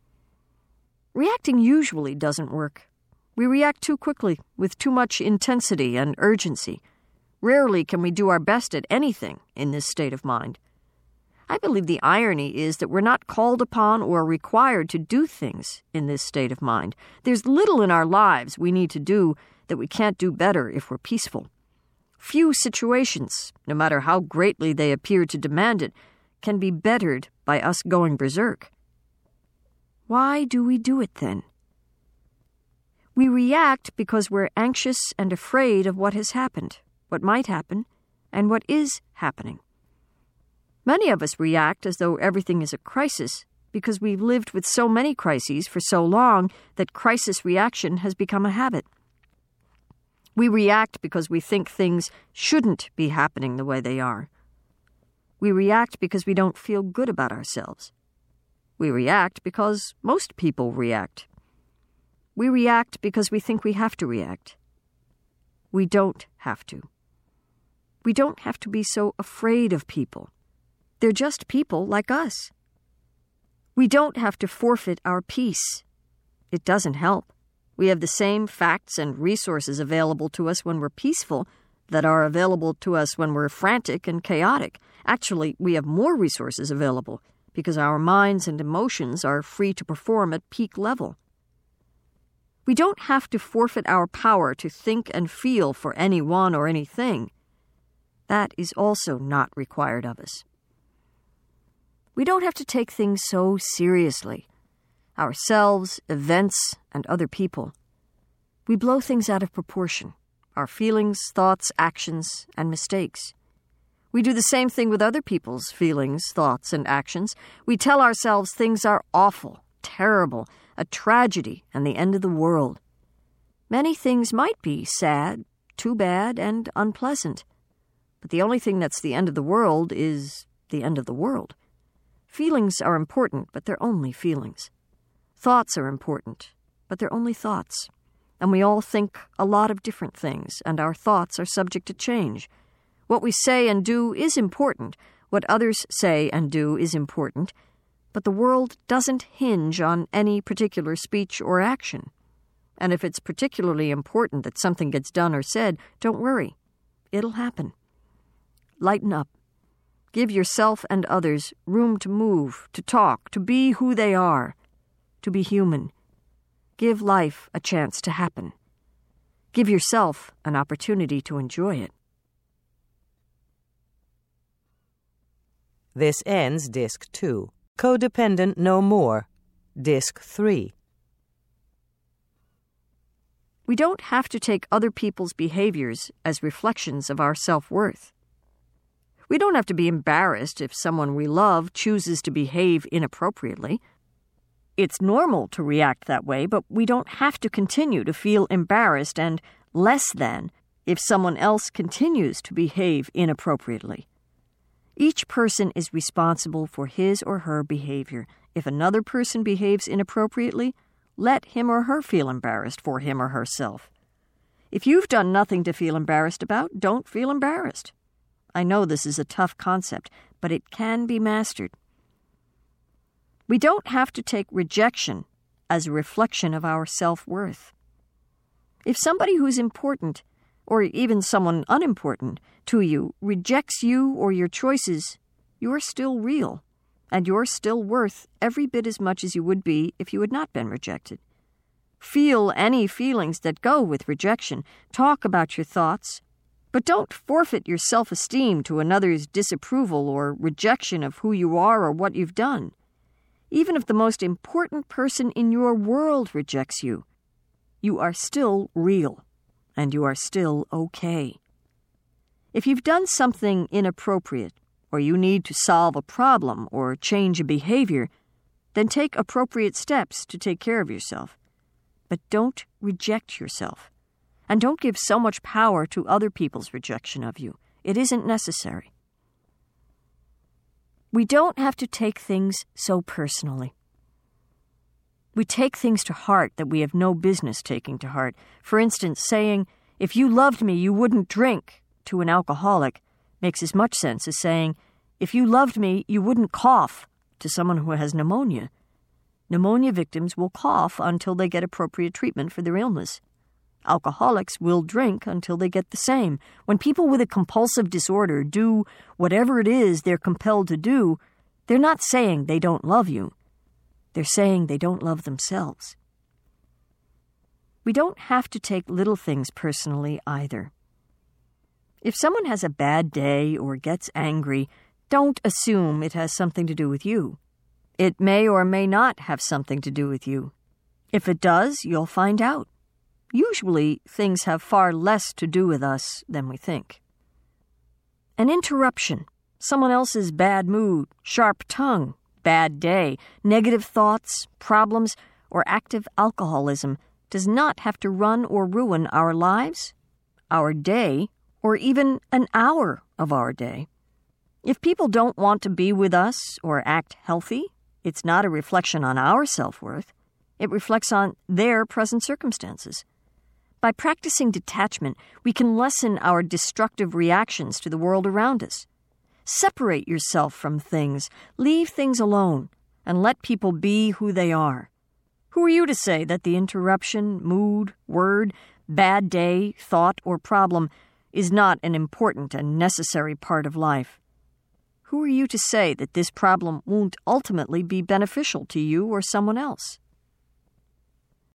Reacting usually doesn't work. We react too quickly, with too much intensity and urgency. Rarely can we do our best at anything in this state of mind. I believe the irony is that we're not called upon or required to do things in this state of mind. There's little in our lives we need to do that we can't do better if we're peaceful. Few situations, no matter how greatly they appear to demand it, can be bettered by us going berserk. Why do we do it then? We react because we're anxious and afraid of what has happened, what might happen, and what is happening. Many of us react as though everything is a crisis because we've lived with so many crises for so long that crisis reaction has become a habit. We react because we think things shouldn't be happening the way they are. We react because we don't feel good about ourselves. We react because most people react. We react because we think we have to react. We don't have to. We don't have to be so afraid of people. They're just people like us. We don't have to forfeit our peace. It doesn't help. We have the same facts and resources available to us when we're peaceful that are available to us when we're frantic and chaotic. Actually, we have more resources available because our minds and emotions are free to perform at peak level. We don't have to forfeit our power to think and feel for anyone or anything. That is also not required of us. We don't have to take things so seriously. Ourselves, events, and other people. We blow things out of proportion, our feelings, thoughts, actions, and mistakes. We do the same thing with other people's feelings, thoughts, and actions. We tell ourselves things are awful, terrible, a tragedy, and the end of the world. Many things might be sad, too bad, and unpleasant. But the only thing that's the end of the world is the end of the world. Feelings are important, but they're only feelings. Thoughts are important, but they're only thoughts. And we all think a lot of different things, and our thoughts are subject to change. What we say and do is important. What others say and do is important. But the world doesn't hinge on any particular speech or action. And if it's particularly important that something gets done or said, don't worry. It'll happen. Lighten up. Give yourself and others room to move, to talk, to be who they are. To be human. Give life a chance to happen. Give yourself an opportunity to enjoy it. This ends Disc two. Codependent No More. Disc three. We don't have to take other people's behaviors as reflections of our self-worth. We don't have to be embarrassed if someone we love chooses to behave inappropriately. It's normal to react that way, but we don't have to continue to feel embarrassed and less than if someone else continues to behave inappropriately. Each person is responsible for his or her behavior. If another person behaves inappropriately, let him or her feel embarrassed for him or herself. If you've done nothing to feel embarrassed about, don't feel embarrassed. I know this is a tough concept, but it can be mastered. We don't have to take rejection as a reflection of our self-worth. If somebody who's important, or even someone unimportant to you, rejects you or your choices, you're still real, and you're still worth every bit as much as you would be if you had not been rejected. Feel any feelings that go with rejection. Talk about your thoughts. But don't forfeit your self-esteem to another's disapproval or rejection of who you are or what you've done. Even if the most important person in your world rejects you, you are still real, and you are still okay. If you've done something inappropriate, or you need to solve a problem or change a behavior, then take appropriate steps to take care of yourself. But don't reject yourself. And don't give so much power to other people's rejection of you. It isn't necessary. We don't have to take things so personally. We take things to heart that we have no business taking to heart. For instance, saying, "If you loved me, you wouldn't drink," to an alcoholic makes as much sense as saying, "If you loved me, you wouldn't cough," to someone who has pneumonia. Pneumonia victims will cough until they get appropriate treatment for their illness. Alcoholics will drink until they get the same. When people with a compulsive disorder do whatever it is they're compelled to do, they're not saying they don't love you. They're saying they don't love themselves. We don't have to take little things personally either. If someone has a bad day or gets angry, don't assume it has something to do with you. It may or may not have something to do with you. If it does, you'll find out. Usually, things have far less to do with us than we think. An interruption, someone else's bad mood, sharp tongue, bad day, negative thoughts, problems, or active alcoholism does not have to run or ruin our lives, our day, or even an hour of our day. If people don't want to be with us or act healthy, it's not a reflection on our self-worth. It reflects on their present circumstances. By practicing detachment, we can lessen our destructive reactions to the world around us. Separate yourself from things, leave things alone, and let people be who they are. Who are you to say that the interruption, mood, word, bad day, thought, or problem is not an important and necessary part of life? Who are you to say that this problem won't ultimately be beneficial to you or someone else?